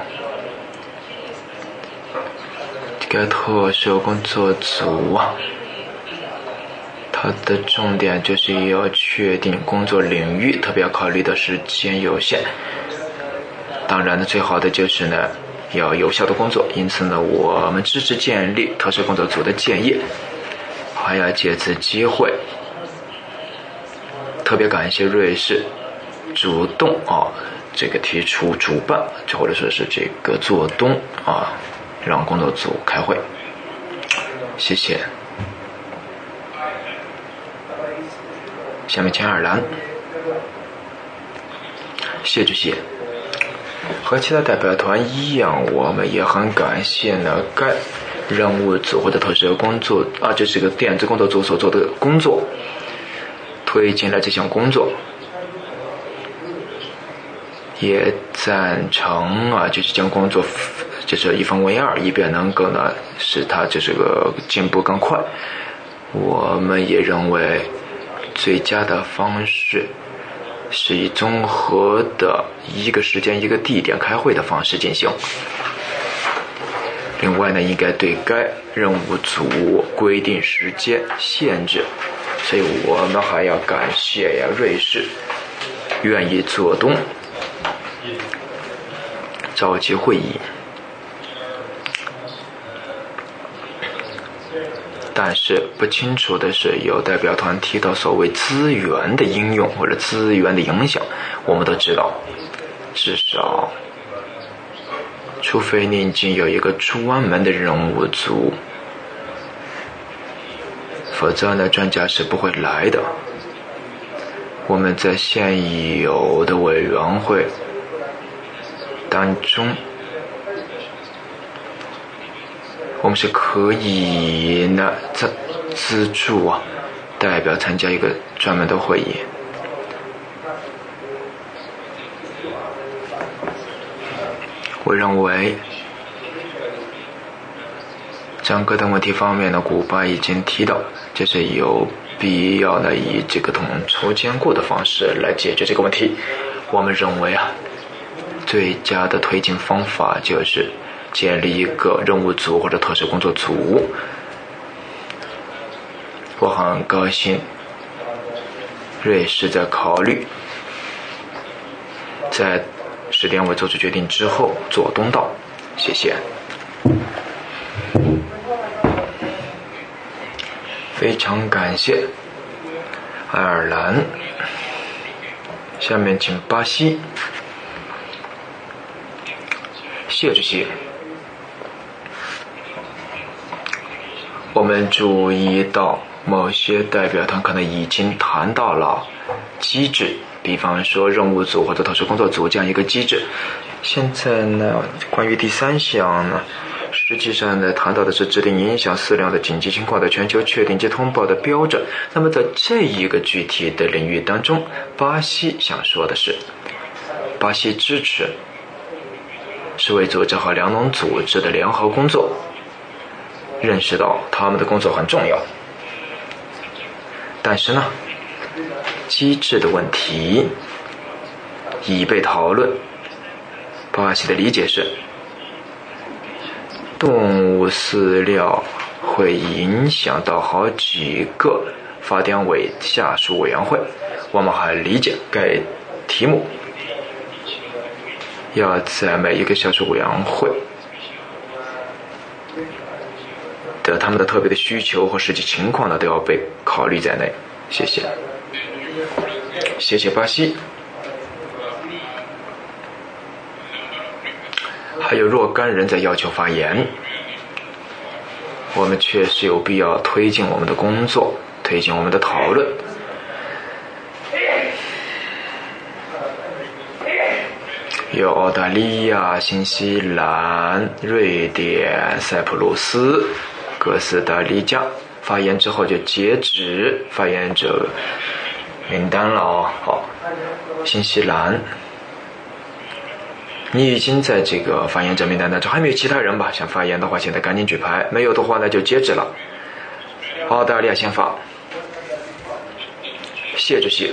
该特殊工作组啊，它的重点就是要确定工作领域，特别要考虑的时间有限。当然呢，最好的就是呢，要有效的工作。因此呢，我们支持建立特殊工作组的建议，还要借此机会特别感谢瑞士主动啊，这个提出主办，或者说是这个做东啊，让工作组开会。谢谢。下面请爱尔兰。谢主席。和其他代表团一样，我们也很感谢呢该任务组或者特殊工作啊，这是个电子工作组所做的工作，推进了这项工作，也赞成啊，就是将工作就是一分为二，以便能够呢使它就是个进步更快。我们也认为最佳的方式是以综合的一个时间一个地点开会的方式进行。另外呢，应该对该任务组规定时间限制，所以我们还要感谢呀瑞士愿意做东召集会议。但是不清楚的是，有代表团提到所谓资源的应用或者资源的影响。我们都知道，至少除非你已经有一个专门的任务组，否则呢专家是不会来的。我们在现有的委员会当中我们是可以呢资资助啊代表参加一个专门的会议。我认为整个的问题方面呢，古巴已经提到，就是有必要呢以这个统筹兼顾的方式来解决这个问题。我们认为啊，最佳的推进方法就是建立一个任务组或者特殊工作组。我很高兴，瑞士在考虑在十点我做出决定之后做东道。谢谢。非常感谢爱尔兰。下面请巴西。谢主席，我们注意到某些代表团可能已经谈到了机制，比方说任务组或者特殊工作组这样一个机制。现在呢，关于第三项呢，实际上呢谈到的是制定影响饲料的紧急情况的全球确定及通报的标准。那么在这一个具体的领域当中，巴西想说的是，巴西支持世卫组织和粮农组织的联合工作，认识到他们的工作很重要。但是呢，机制的问题已被讨论。巴西的理解是，动物饲料会影响到好几个发电委下属委员会。我们还理解该题目要在每一个下属委员会的他们的特别的需求和实际情况呢，都要被考虑在内。谢谢。谢谢巴西。还有若干人在要求发言。我们确实有必要推进我们的工作，推进我们的讨论。有澳大利亚、新西兰、瑞典、塞浦路斯、哥斯达黎加。发言之后就截止发言者名单了哦。好，新西兰，你已经在这个发言者名单当中，还没有其他人吧？想发言的话，现在赶紧举牌；没有的话，那就截止了。澳大利亚先发。谢主席，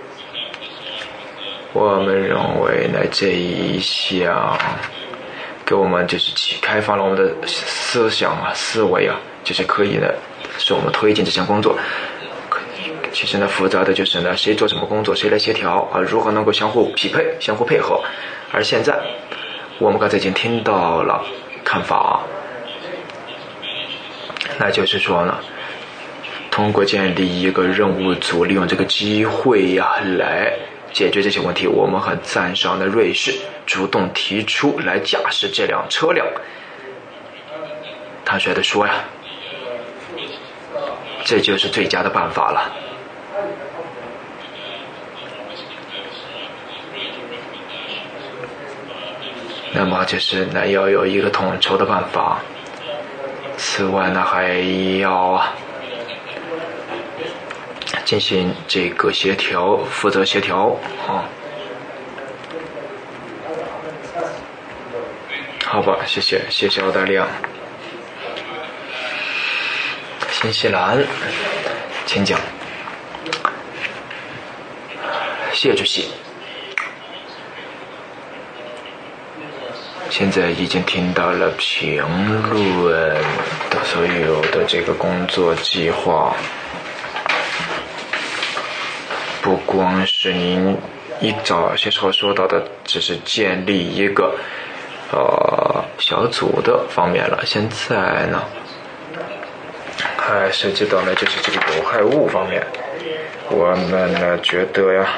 我们认为呢，这一项给我们就是开放了我们的思想啊、思维啊，就是可以呢，使我们推进这项工作。其实呢，复杂的就是呢，谁做什么工作，谁来协调啊，如何能够相互匹配、相互配合。而现在，我们刚才已经听到了看法，那就是说呢，通过建立一个任务组，利用这个机会呀、啊，来解决这些问题。我们很赞赏的瑞士主动提出来驾驶这辆车辆。坦率地说呀，这就是最佳的办法了。那么就是呢，要有一个统筹的办法。此外呢，还要进行这个协调，负责协调啊。好吧，谢谢，谢谢澳大利亚。新西兰，请讲。谢主席。现在已经听到了评论的所有的这个工作计划，不光是您一早些时候说到的，只是建立一个呃小组的方面了。现在呢，还涉及到呢就是这个有害物方面，我们呢觉得呀，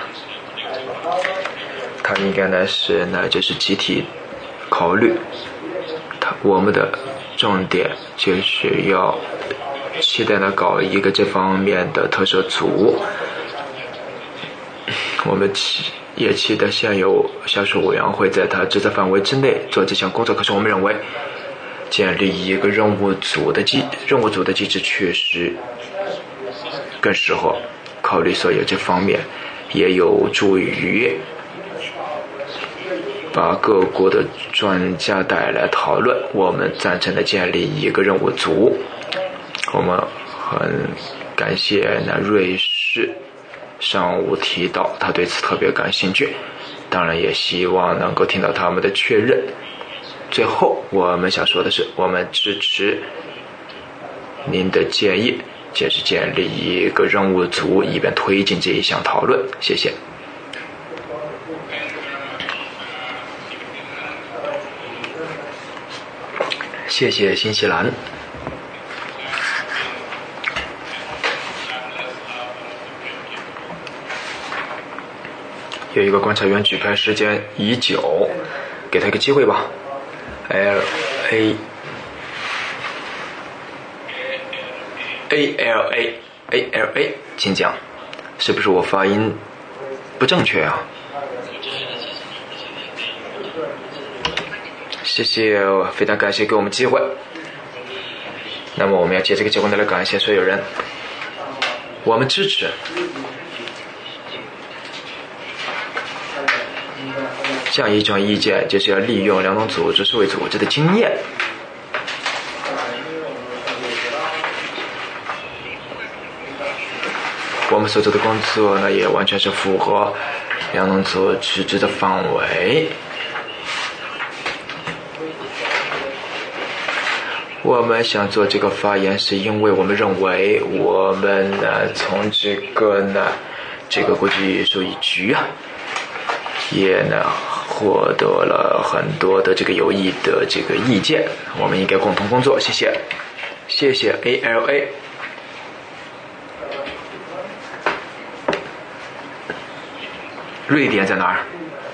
它应该呢是呢就是集体考虑，它我们的重点就是要期待呢搞一个这方面的特色组。我们期也期待现有下属委员会在它职责范围之内做这项工作。可是我们认为， 建立一个任务组的机任务组的机制确实更适合考虑所有这方面，也有助于把各国的专家带来讨论。我们赞成的建立一个任务组。我们很感谢那瑞士上午提到他对此特别感兴趣，当然也希望能够听到他们的确认。最后我们想说的是，我们支持您的建议，就是建立一个任务组，以便推进这一项讨论。谢谢。谢谢新西兰。有一个观察员举牌时间已久，给他一个机会吧。L A A L A A L A， 请讲，是不是我发音不正确啊？谢谢，非常感谢给我们机会。那么我们要借这个机会来感谢所有人。我们支持这样一种意见，就是要利用两种组织社会组织的经验，我们所做的工作呢，也完全是符合两种组织的范围。我们想做这个发言，是因为我们认为我们呢，从这个呢，这个国际收益局啊，也呢获得了很多的这个有益的这个意见，我们应该共同工作。谢谢，谢谢 A L A。瑞典在哪儿？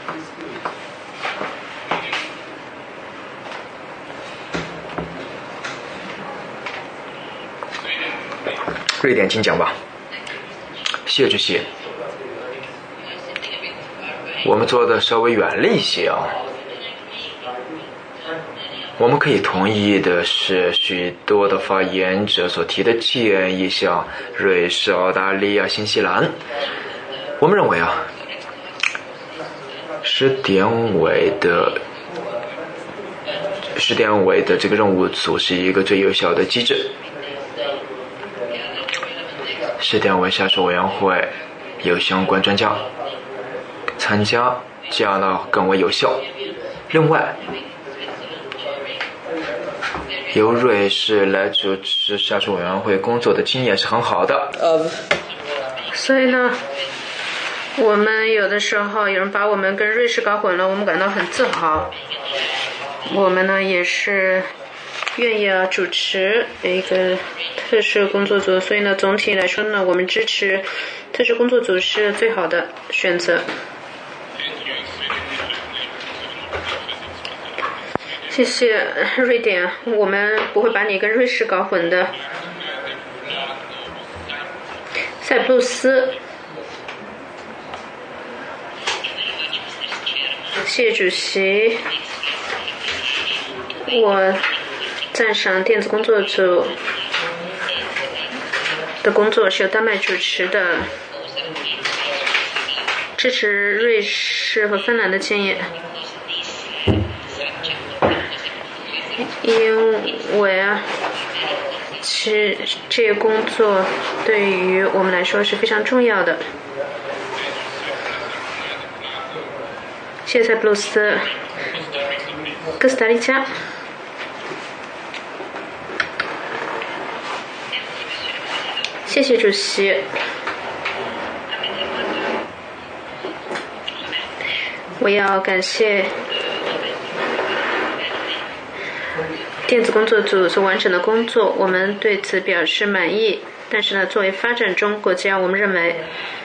瑞典，请讲吧。谢主席。我们做的稍微远了一些啊。我们可以同意的是，许多的发言者所提的建议，像瑞士、澳大利亚、新西兰，我们认为啊，十点委的十点委的这个任务组是一个最有效的机制。十点委下属委员会有相关专家参加，这样呢更为有效。另外，由瑞士来主持下属委员会工作的经验是很好的。 呃，所以呢，我们有的时候有人把我们跟瑞士搞混了，我们感到很自豪。我们呢也是愿意啊主持一个特殊工作组，所以呢总体来说呢，我们支持特殊工作组是最好的选择。谢谢瑞典，我们不会把你跟瑞士搞混的。塞浦路斯，谢主席，我赞赏电子工作组的工作是由丹麦主持的，支持瑞士和芬兰的建议。因为啊，其实这个工作对于我们来说是非常重要的。谢谢塞浦路斯，哥斯达黎加。谢谢主席。我要感谢电子工作组所完成的工作，我们对此表示满意。但是呢，作为发展中国家，我们认为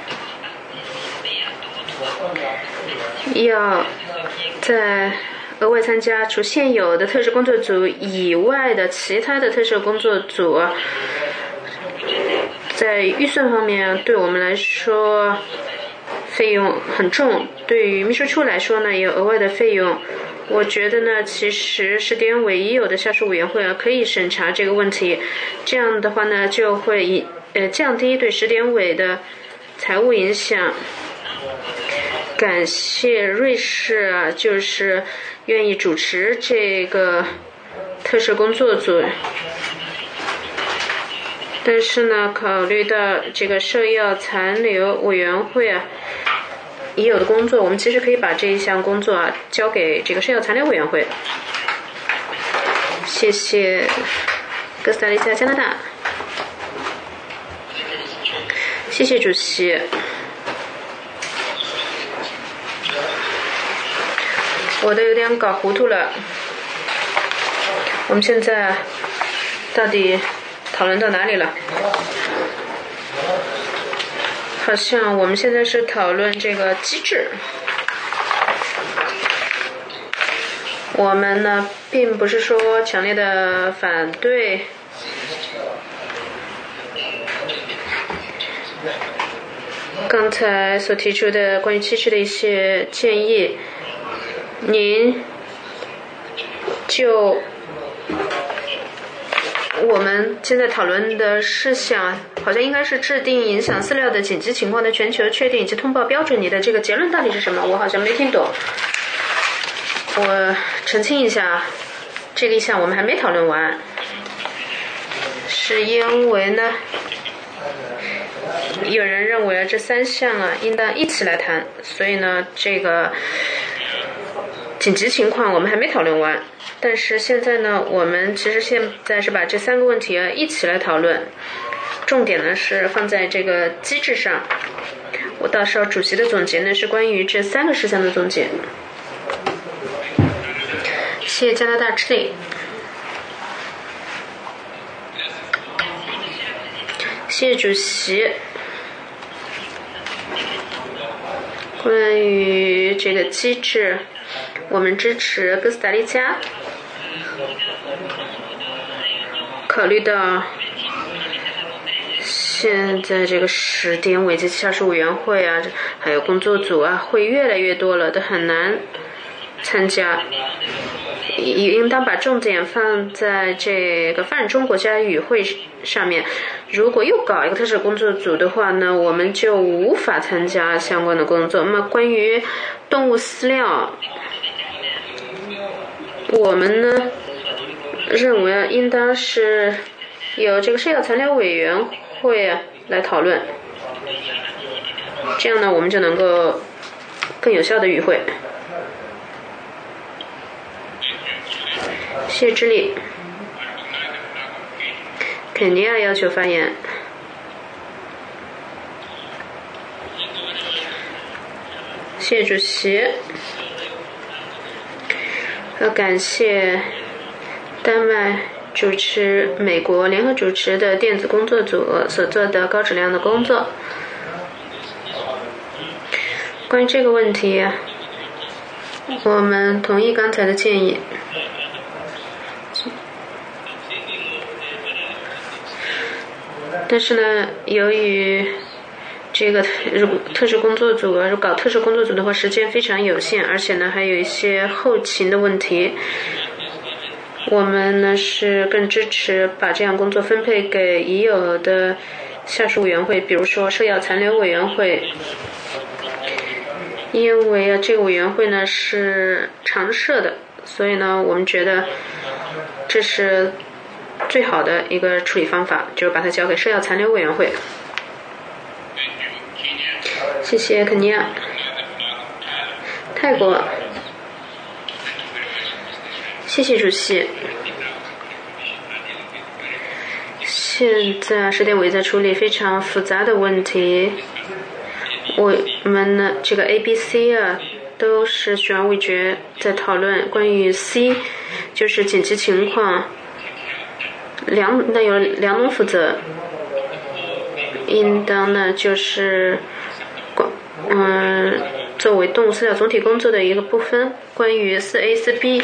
要在额外参加除现有的特殊工作组以外的其他的特殊工作组，在预算方面对我们来说费用很重，对于秘书处来说呢也有额外的费用。我觉得呢，其实石典委已有的下属委员会啊可以审查这个问题，这样的话呢就会以呃降低对石典委的财务影响。感谢瑞士啊，就是愿意主持这个特设工作组。但是呢，考虑到这个社药残留委员会啊已有的工作，我们其实可以把这一项工作啊交给这个社药残留委员会。谢谢哥斯达黎加、加拿大。谢谢主席。我都有点搞糊涂了。我们现在到底讨论到哪里了？好像我们现在是讨论这个机制。我们呢，并不是说强烈的反对刚才所提出的关于机制的一些建议。您就我们现在讨论的事项，好像应该是制定影响饲料的紧急情况的全球确定以及通报标准。你的这个结论到底是什么？我好像没听懂。我澄清一下，这个一项我们还没讨论完，是因为呢，有人认为这三项啊应当一起来谈，所以呢，这个紧急情况我们还没讨论完。但是现在呢，我们其实现在是把这三个问题啊一起来讨论，重点呢是放在这个机制上。我到时候主席的总结呢是关于这三个事项的总结。谢谢加拿大智利。谢谢主席。关于这个机制，我们支持哥斯达黎加。考虑到现在这个十点委及下属委员会啊，还有工作组啊，会越来越多了，都很难参加。应当把重点放在这个发展中国家与会上面。如果又搞一个特设工作组的话呢，我们就无法参加相关的工作。那么关于动物饲料，我们呢认为应当是由这个饲料残留委员会啊来讨论，这样呢我们就能够更有效的与会。谢谢智利。肯尼亚要求发言。谢谢主席。要感谢丹麦主持美国联合主持的电子工作组所做的高质量的工作。关于这个问题，我们同意刚才的建议。但是呢，由于这个特殊工作组，如果搞特殊工作组的话，时间非常有限，而且呢还有一些后勤的问题。我们呢是更支持把这样工作分配给已有的下属委员会，比如说社药残留委员会，因为啊这个委员会呢是常设的，所以呢我们觉得这是最好的一个处理方法，就是把它交给社药残留委员会。谢谢肯尼亚。泰国。谢谢主席。现在十点委在处理非常复杂的问题，我们呢这个 A B C 啊都是悬而未决，在讨论关于 C 就是紧急情况，梁那由梁农负责，应当呢就是嗯作为动物饲料总体工作的一个部分。关于四 A 四 B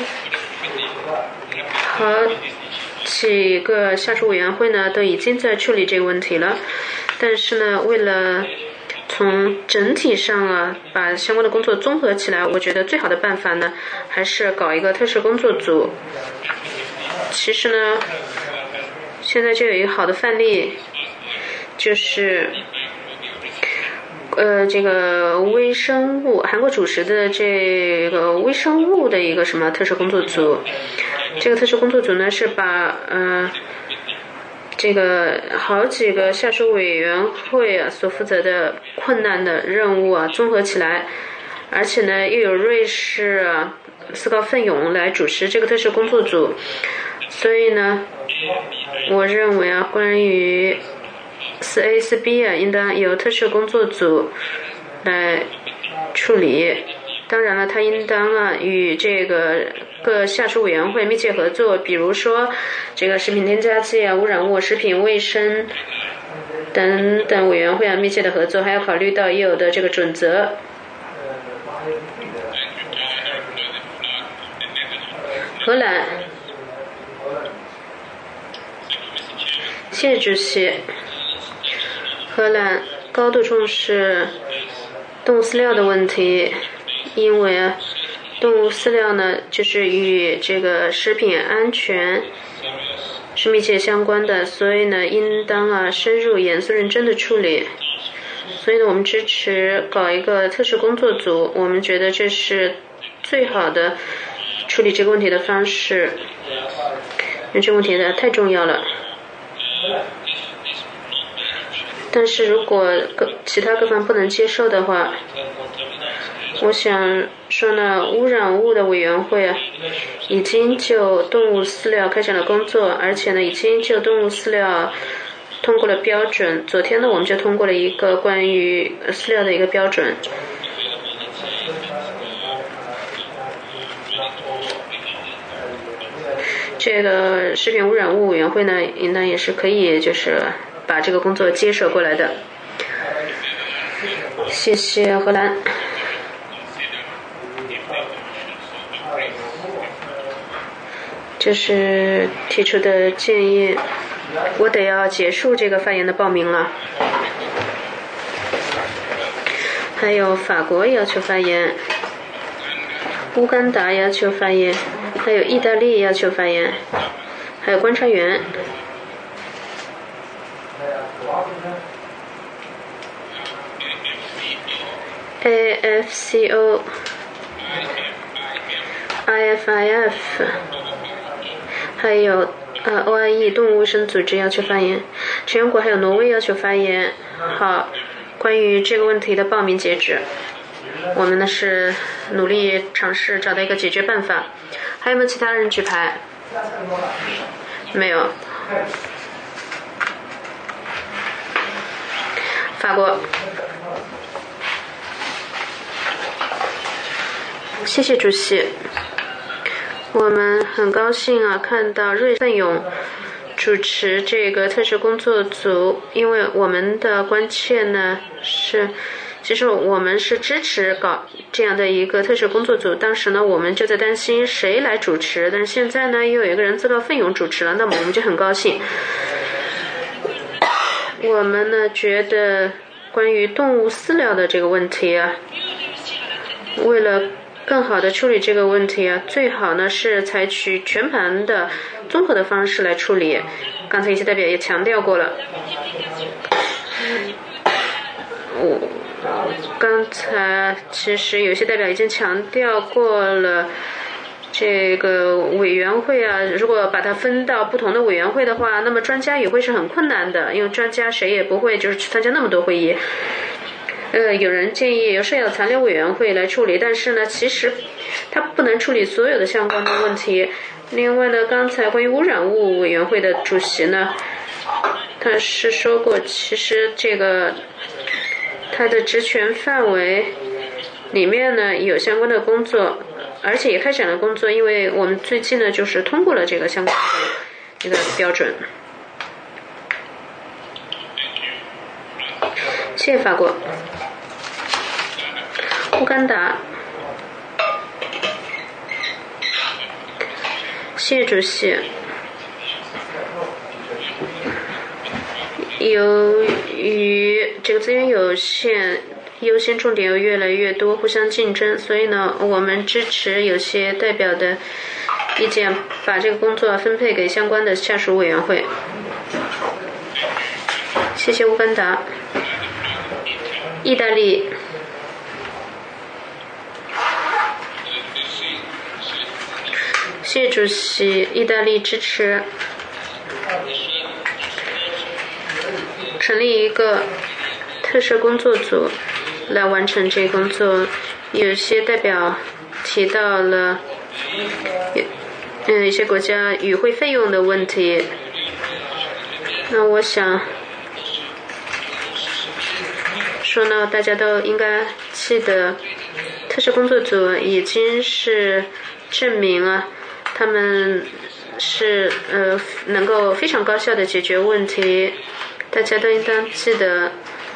和几个下属委员会呢都已经在处理这个问题了，但是呢为了从整体上啊，把相关的工作综合起来，我觉得最好的办法呢，还是搞一个特殊工作组。其实呢，现在就有一个好的范例，就是呃，这个微生物，韩国主持的这个微生物的一个什么特殊工作组。这个特殊工作组呢，是把呃。这个好几个下属委员会啊所负责的困难的任务啊综合起来，而且呢又有瑞士啊自告奋勇来主持这个特殊工作组，所以呢，我认为啊关于四 A 四 B 啊应当由特殊工作组来处理。当然了，它应当啊与这个各下属委员会密切合作，比如说这个食品添加剂啊、污染物、食品卫生等等委员会啊密切的合作，还要考虑到也有的这个准则。荷兰，谢谢主席。荷兰高度重视动物饲料的问题。因为啊，动物饲料呢，就是与这个食品安全是密切相关的，所以呢，应当啊深入、严肃、认真的处理。所以呢，我们支持搞一个特殊工作组，我们觉得这是最好的处理这个问题的方式，因为这个问题呢太重要了。但是如果各其他各方不能接受的话，我想说呢，污染物的委员会啊，已经就动物饲料开展了工作，而且呢，已经就动物饲料通过了标准。昨天呢，我们就通过了一个关于饲料的一个标准。这个食品污染物委员会呢，应当也是可以就是把这个工作接手过来的。谢谢荷兰。这是提出的建议，我得要结束这个发言的报名了。还有法国要求发言，乌干达要求发言，还有意大利要求发言，还有观察员。A F C O I F I F 还有呃 O I E 动物卫生组织要求发言，全国还有挪威要求发言。好，关于这个问题的报名截止，我们呢是努力尝试找到一个解决办法。还有没有其他人举牌？没有。法国，谢谢主席。我们很高兴啊，看到瑞奋勇主持这个特殊工作组，因为我们的关切呢是，其实我们是支持搞这样的一个特殊工作组。当时呢，我们就在担心谁来主持，但是现在呢，又有一个人自告奋勇主持了，那么我们就很高兴。我们呢觉得关于动物饲料的这个问题啊，为了更好的处理这个问题啊，最好呢是采取全盘的综合的方式来处理。刚才一些代表也强调过了。我刚才其实有些代表已经强调过了，这个委员会啊，如果把它分到不同的委员会的话，那么专家也会是很困难的，因为专家谁也不会就是去参加那么多会议。呃，有人建议由食药残留委员会来处理，但是呢，其实它不能处理所有的相关的问题。另外呢，刚才关于污染物委员会的主席呢，他是说过，其实这个他的职权范围里面呢有相关的工作，而且也开展了工作，因为我们最近呢就是通过了这个相关的这个标准。谢谢法国。乌干达，谢谢主席。由于这个资源有限，优先重点又越来越多，互相竞争，所以呢，我们支持有些代表的意见，把这个工作分配给相关的下属委员会。谢谢乌干达。意大利。谢主席，意大利支持成立一个特赦工作组来完成这个工作。有些代表提到了嗯一些国家与会费用的问题。那我想说呢，大家都应该记得，特赦工作组已经是证明了他们是呃能够非常高效的解决问题。大家都应当记得，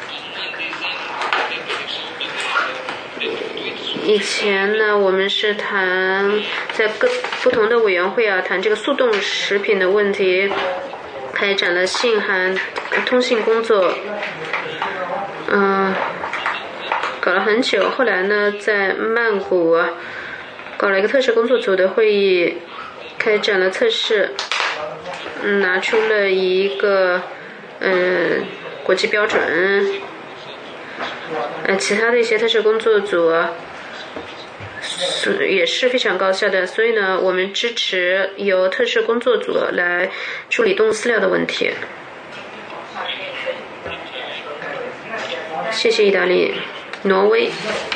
以前呢，我们是谈在各不同的委员会啊谈这个速冻食品的问题，开展了信函通信工作，嗯、呃，搞了很久。后来呢，在曼谷啊搞了一个特赦工作组的会议，开展了测试，嗯，拿出了一个嗯、呃、国际标准。呃，其他的一些特赦工作组啊也是非常高效的，所以呢，我们支持由特赦工作组来处理动物饲料的问题。谢谢意大利。挪威。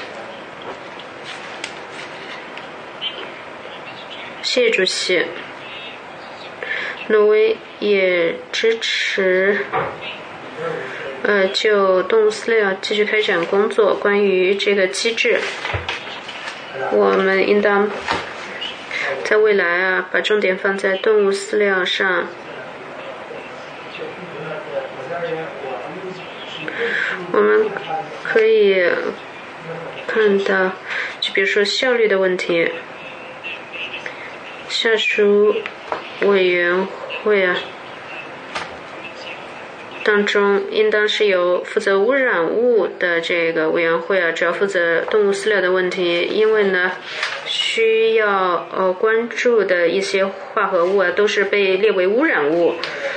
谢谢主席。挪威也支持呃就动物饲料继续开展工作。关于这个机制，我们应当在未来啊把重点放在动物饲料上。我们可以看到，就比如说效率的问题，下属委员会啊当中应当是由负责污染物的这个委员会啊，主要负责动物饲料的问题，因为呢需要呃关注的一些化合物啊都是被列为污染物。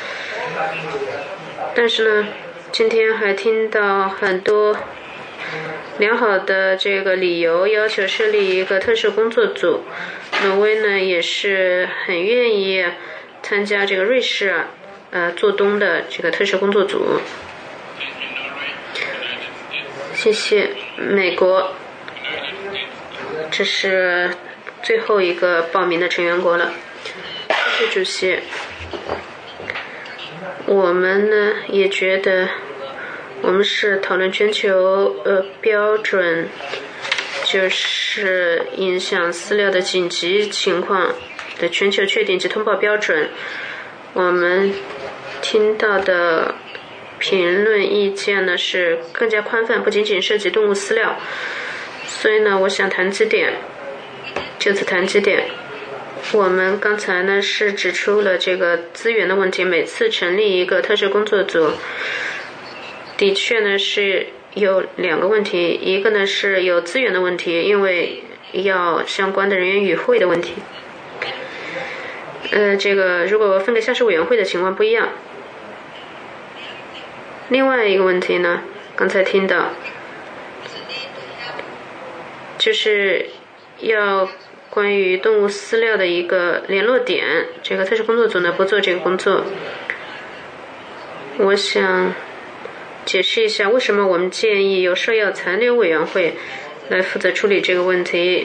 但是呢，今天还听到很多良好的这个理由，要求设立一个特赦工作组。挪威呢也是很愿意参加这个瑞士啊呃做东的这个特赦工作组。谢谢。美国，这是最后一个报名的成员国了。谢谢主席。我们呢也觉得，我们是讨论全球呃标准，就是影响饲料的紧急情况的全球确定及通报标准。我们听到的评论意见呢是更加宽泛，不仅仅涉及动物饲料。所以呢，我想谈几点，就此谈几点。我们刚才呢是指出了这个资源的问题，每次成立一个特赦工作组，的确呢是有两个问题，一个呢是有资源的问题，因为要相关的人员与会的问题。呃，这个如果分给下属委员会的情况不一样。另外一个问题呢，刚才听到，就是要关于动物饲料的一个联络点，这个特赦工作组呢不做这个工作。我想解释一下为什么我们建议由兽药残留委员会来负责处理这个问题。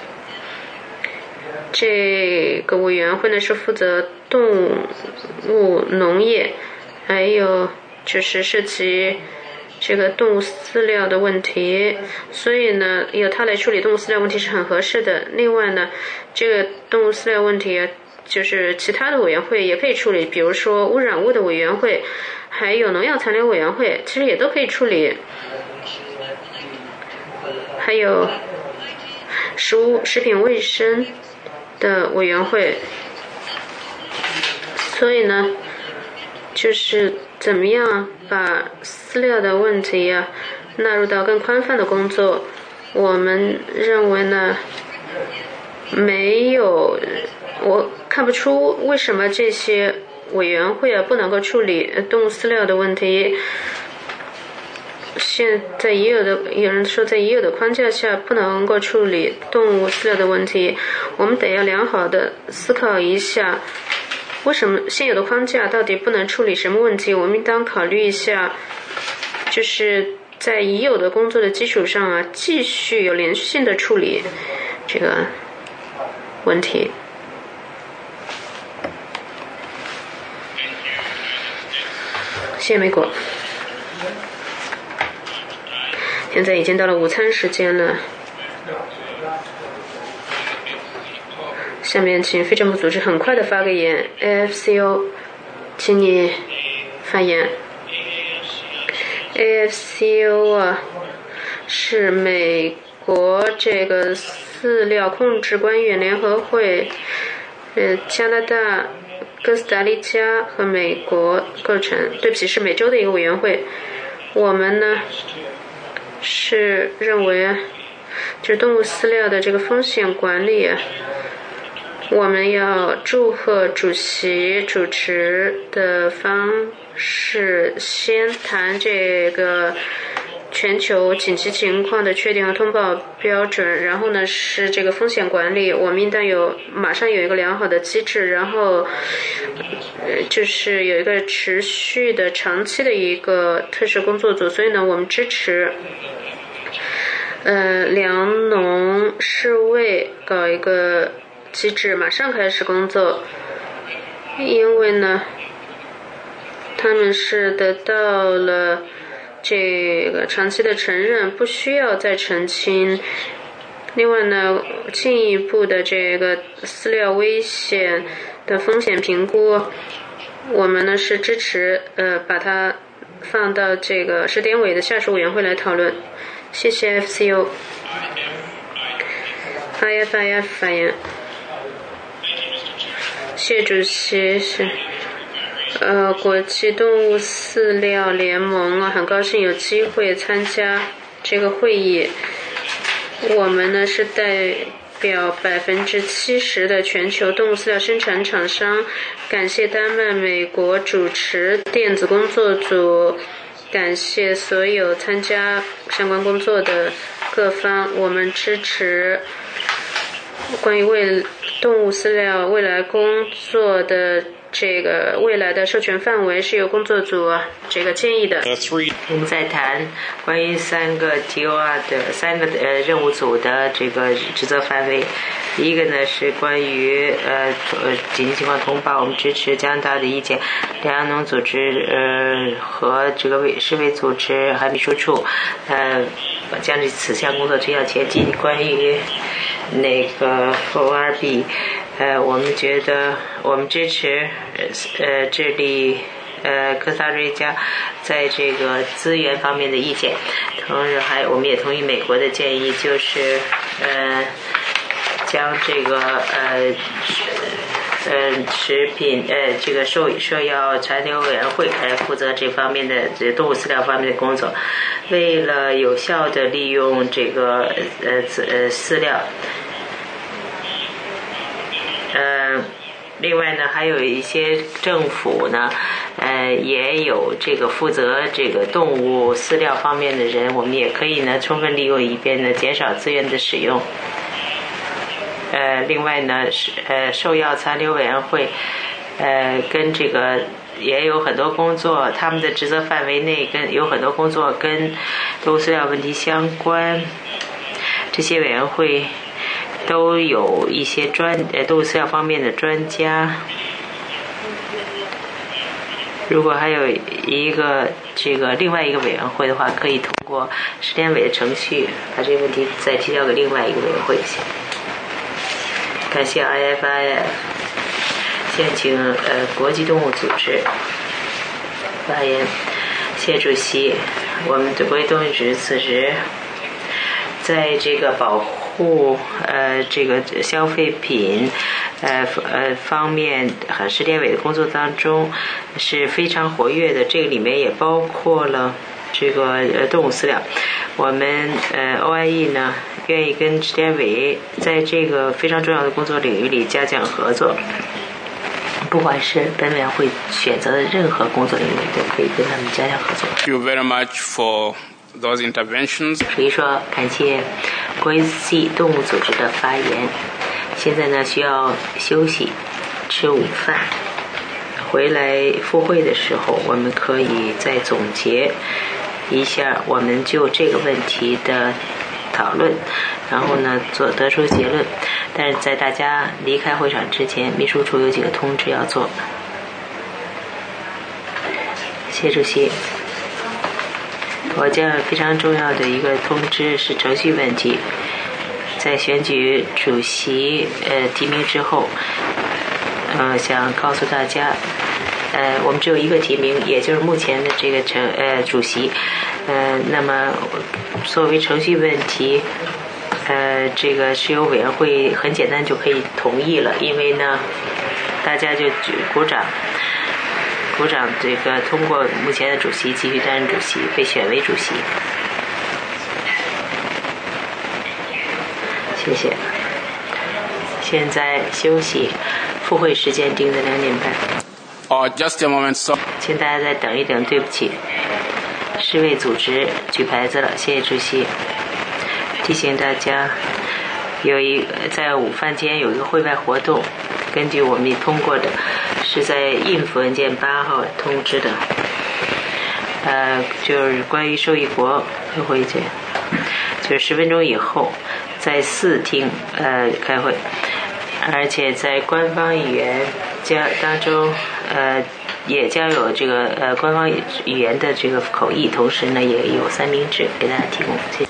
这个委员会呢是负责动物农业，还有就是涉及这个动物饲料的问题，所以呢由它来处理动物饲料问题是很合适的。另外呢，这个动物饲料问题就是其他的委员会也可以处理，比如说污染物的委员会，还有农药残留委员会，其实也都可以处理。还有食物食品卫生的委员会。所以呢，就是怎么样把饲料的问题啊纳入到更宽泛的工作？我们认为呢，没有，我看不出为什么这些委员会啊不能够处理动物饲料的问题。现在已有的有人说，在已有的框架下不能够处理动物饲料的问题，我们得要良好的思考一下，为什么现有的框架到底不能处理什么问题？我们应当考虑一下，就是在已有的工作的基础上啊，继续有连续性的处理这个问题。谢谢美国。现在已经到了午餐时间了，下面请非政府组织很快的发个言。 A F C O 请你发言。 A F C O 啊是美国这个饲料控制官员联合会，呃，加拿大、哥斯达黎加和美国构成，对不起，是美洲的一个委员会。我们呢是认为就是动物饲料的这个风险管理，我们要祝贺主席主持的方式，先谈这个全球紧急情况的确定和通报标准，然后呢是这个风险管理，我们应当有马上有一个良好的机制，然后呃就是有一个持续的长期的一个特殊工作组。所以呢我们支持呃粮农侍卫搞一个机制，马上开始工作，因为呢他们是得到了这个长期的承认，不需要再澄清。另外呢，进一步的这个饲料危险的风险评估，我们呢是支持呃把它放到这个食典委的下属委员会来讨论。谢谢 F C O。 I F I F 发言。谢主席，是呃，国际动物饲料联盟啊，很高兴有机会参加这个会议。我们呢是代表百分之七十的全球动物饲料生产厂商，感谢丹麦、美国主持电子工作组，感谢所有参加相关工作的各方。我们支持关于为动物饲料未来工作的这个未来的授权范围是由工作组这个建议的。 我们在谈关于三个 T O R 的三个呃任务组的这个职责范围。一个呢是关于呃紧急情况通报，我们支持加拿大的意见，粮农组织呃和这个卫世卫组织和秘书处呃将这此项工作推向前进。关于那个 O R B， 呃，我们觉得我们支持呃智利。呃，哥斯达黎加在这个资源方面的意见，同时还我们也同意美国的建议，就是呃将这个呃呃食品呃这个兽兽药残留委员会来负责这方面的这动物饲料方面的工作，为了有效的利用这个呃呃饲料，呃。另外呢，还有一些政府呢，呃，也有这个负责这个动物饲料方面的人，我们也可以呢充分利用，以便呢减少资源的使用。呃，另外呢是呃兽药残留委员会，呃跟这个也有很多工作，他们的职责范围内跟有很多工作跟动物饲料问题相关，这些委员会都有一些专呃动物饲料方面的专家。如果还有一个这个另外一个委员会的话，可以通过食典委的程序把这个问题再提交给另外一个委员会。感谢 I F I F。 现在请呃国际动物组织发言。谢主席，我们的国际动物组织此时在这个保护呃这个消费品呃呃方面和市联委的工作当中是非常活跃的，这个里面也包括了这个呃动物饲料。我们呃 O I E 呢愿意跟市联委在这个非常重要的工作领域里加强合作，不管是本委员会选择的任何工作领域都可以跟他们加强合作。 Thank you very much for those interventions. 可以说感谢国际动物组织的发言。现在呢需要休息吃午饭，回来复会的时候我们可以再总结一下我们就这个问题的讨论，然后呢做得出结论。但是在大家离开会场之前，秘书处有几个通知要做。谢主席，我将非常重要的一个通知是程序问题。在选举主席呃提名之后，呃想告诉大家，呃我们只有一个提名，也就是目前的这个成呃主席，呃那么作为程序问题，呃这个是由委员会很简单就可以同意了，因为呢大家就鼓掌鼓掌这个通过目前的主席继续担任主席，被选为主席。谢谢。现在休息，复会时间定在两点半。 Oh, just a moment, sir. 请大家再等一等，对不起，世卫组织举牌子了，谢谢主席。提醒大家，有一在午饭间有一个会外活动，根据我们通过的，是在印符文件八号通知的，呃，就是关于受益国的会见，就是十分钟以后。在四厅呃开会，而且在官方语言将当中呃也将有这个呃官方语言的这个口译，同时呢也有三明治给大家提供。谢谢。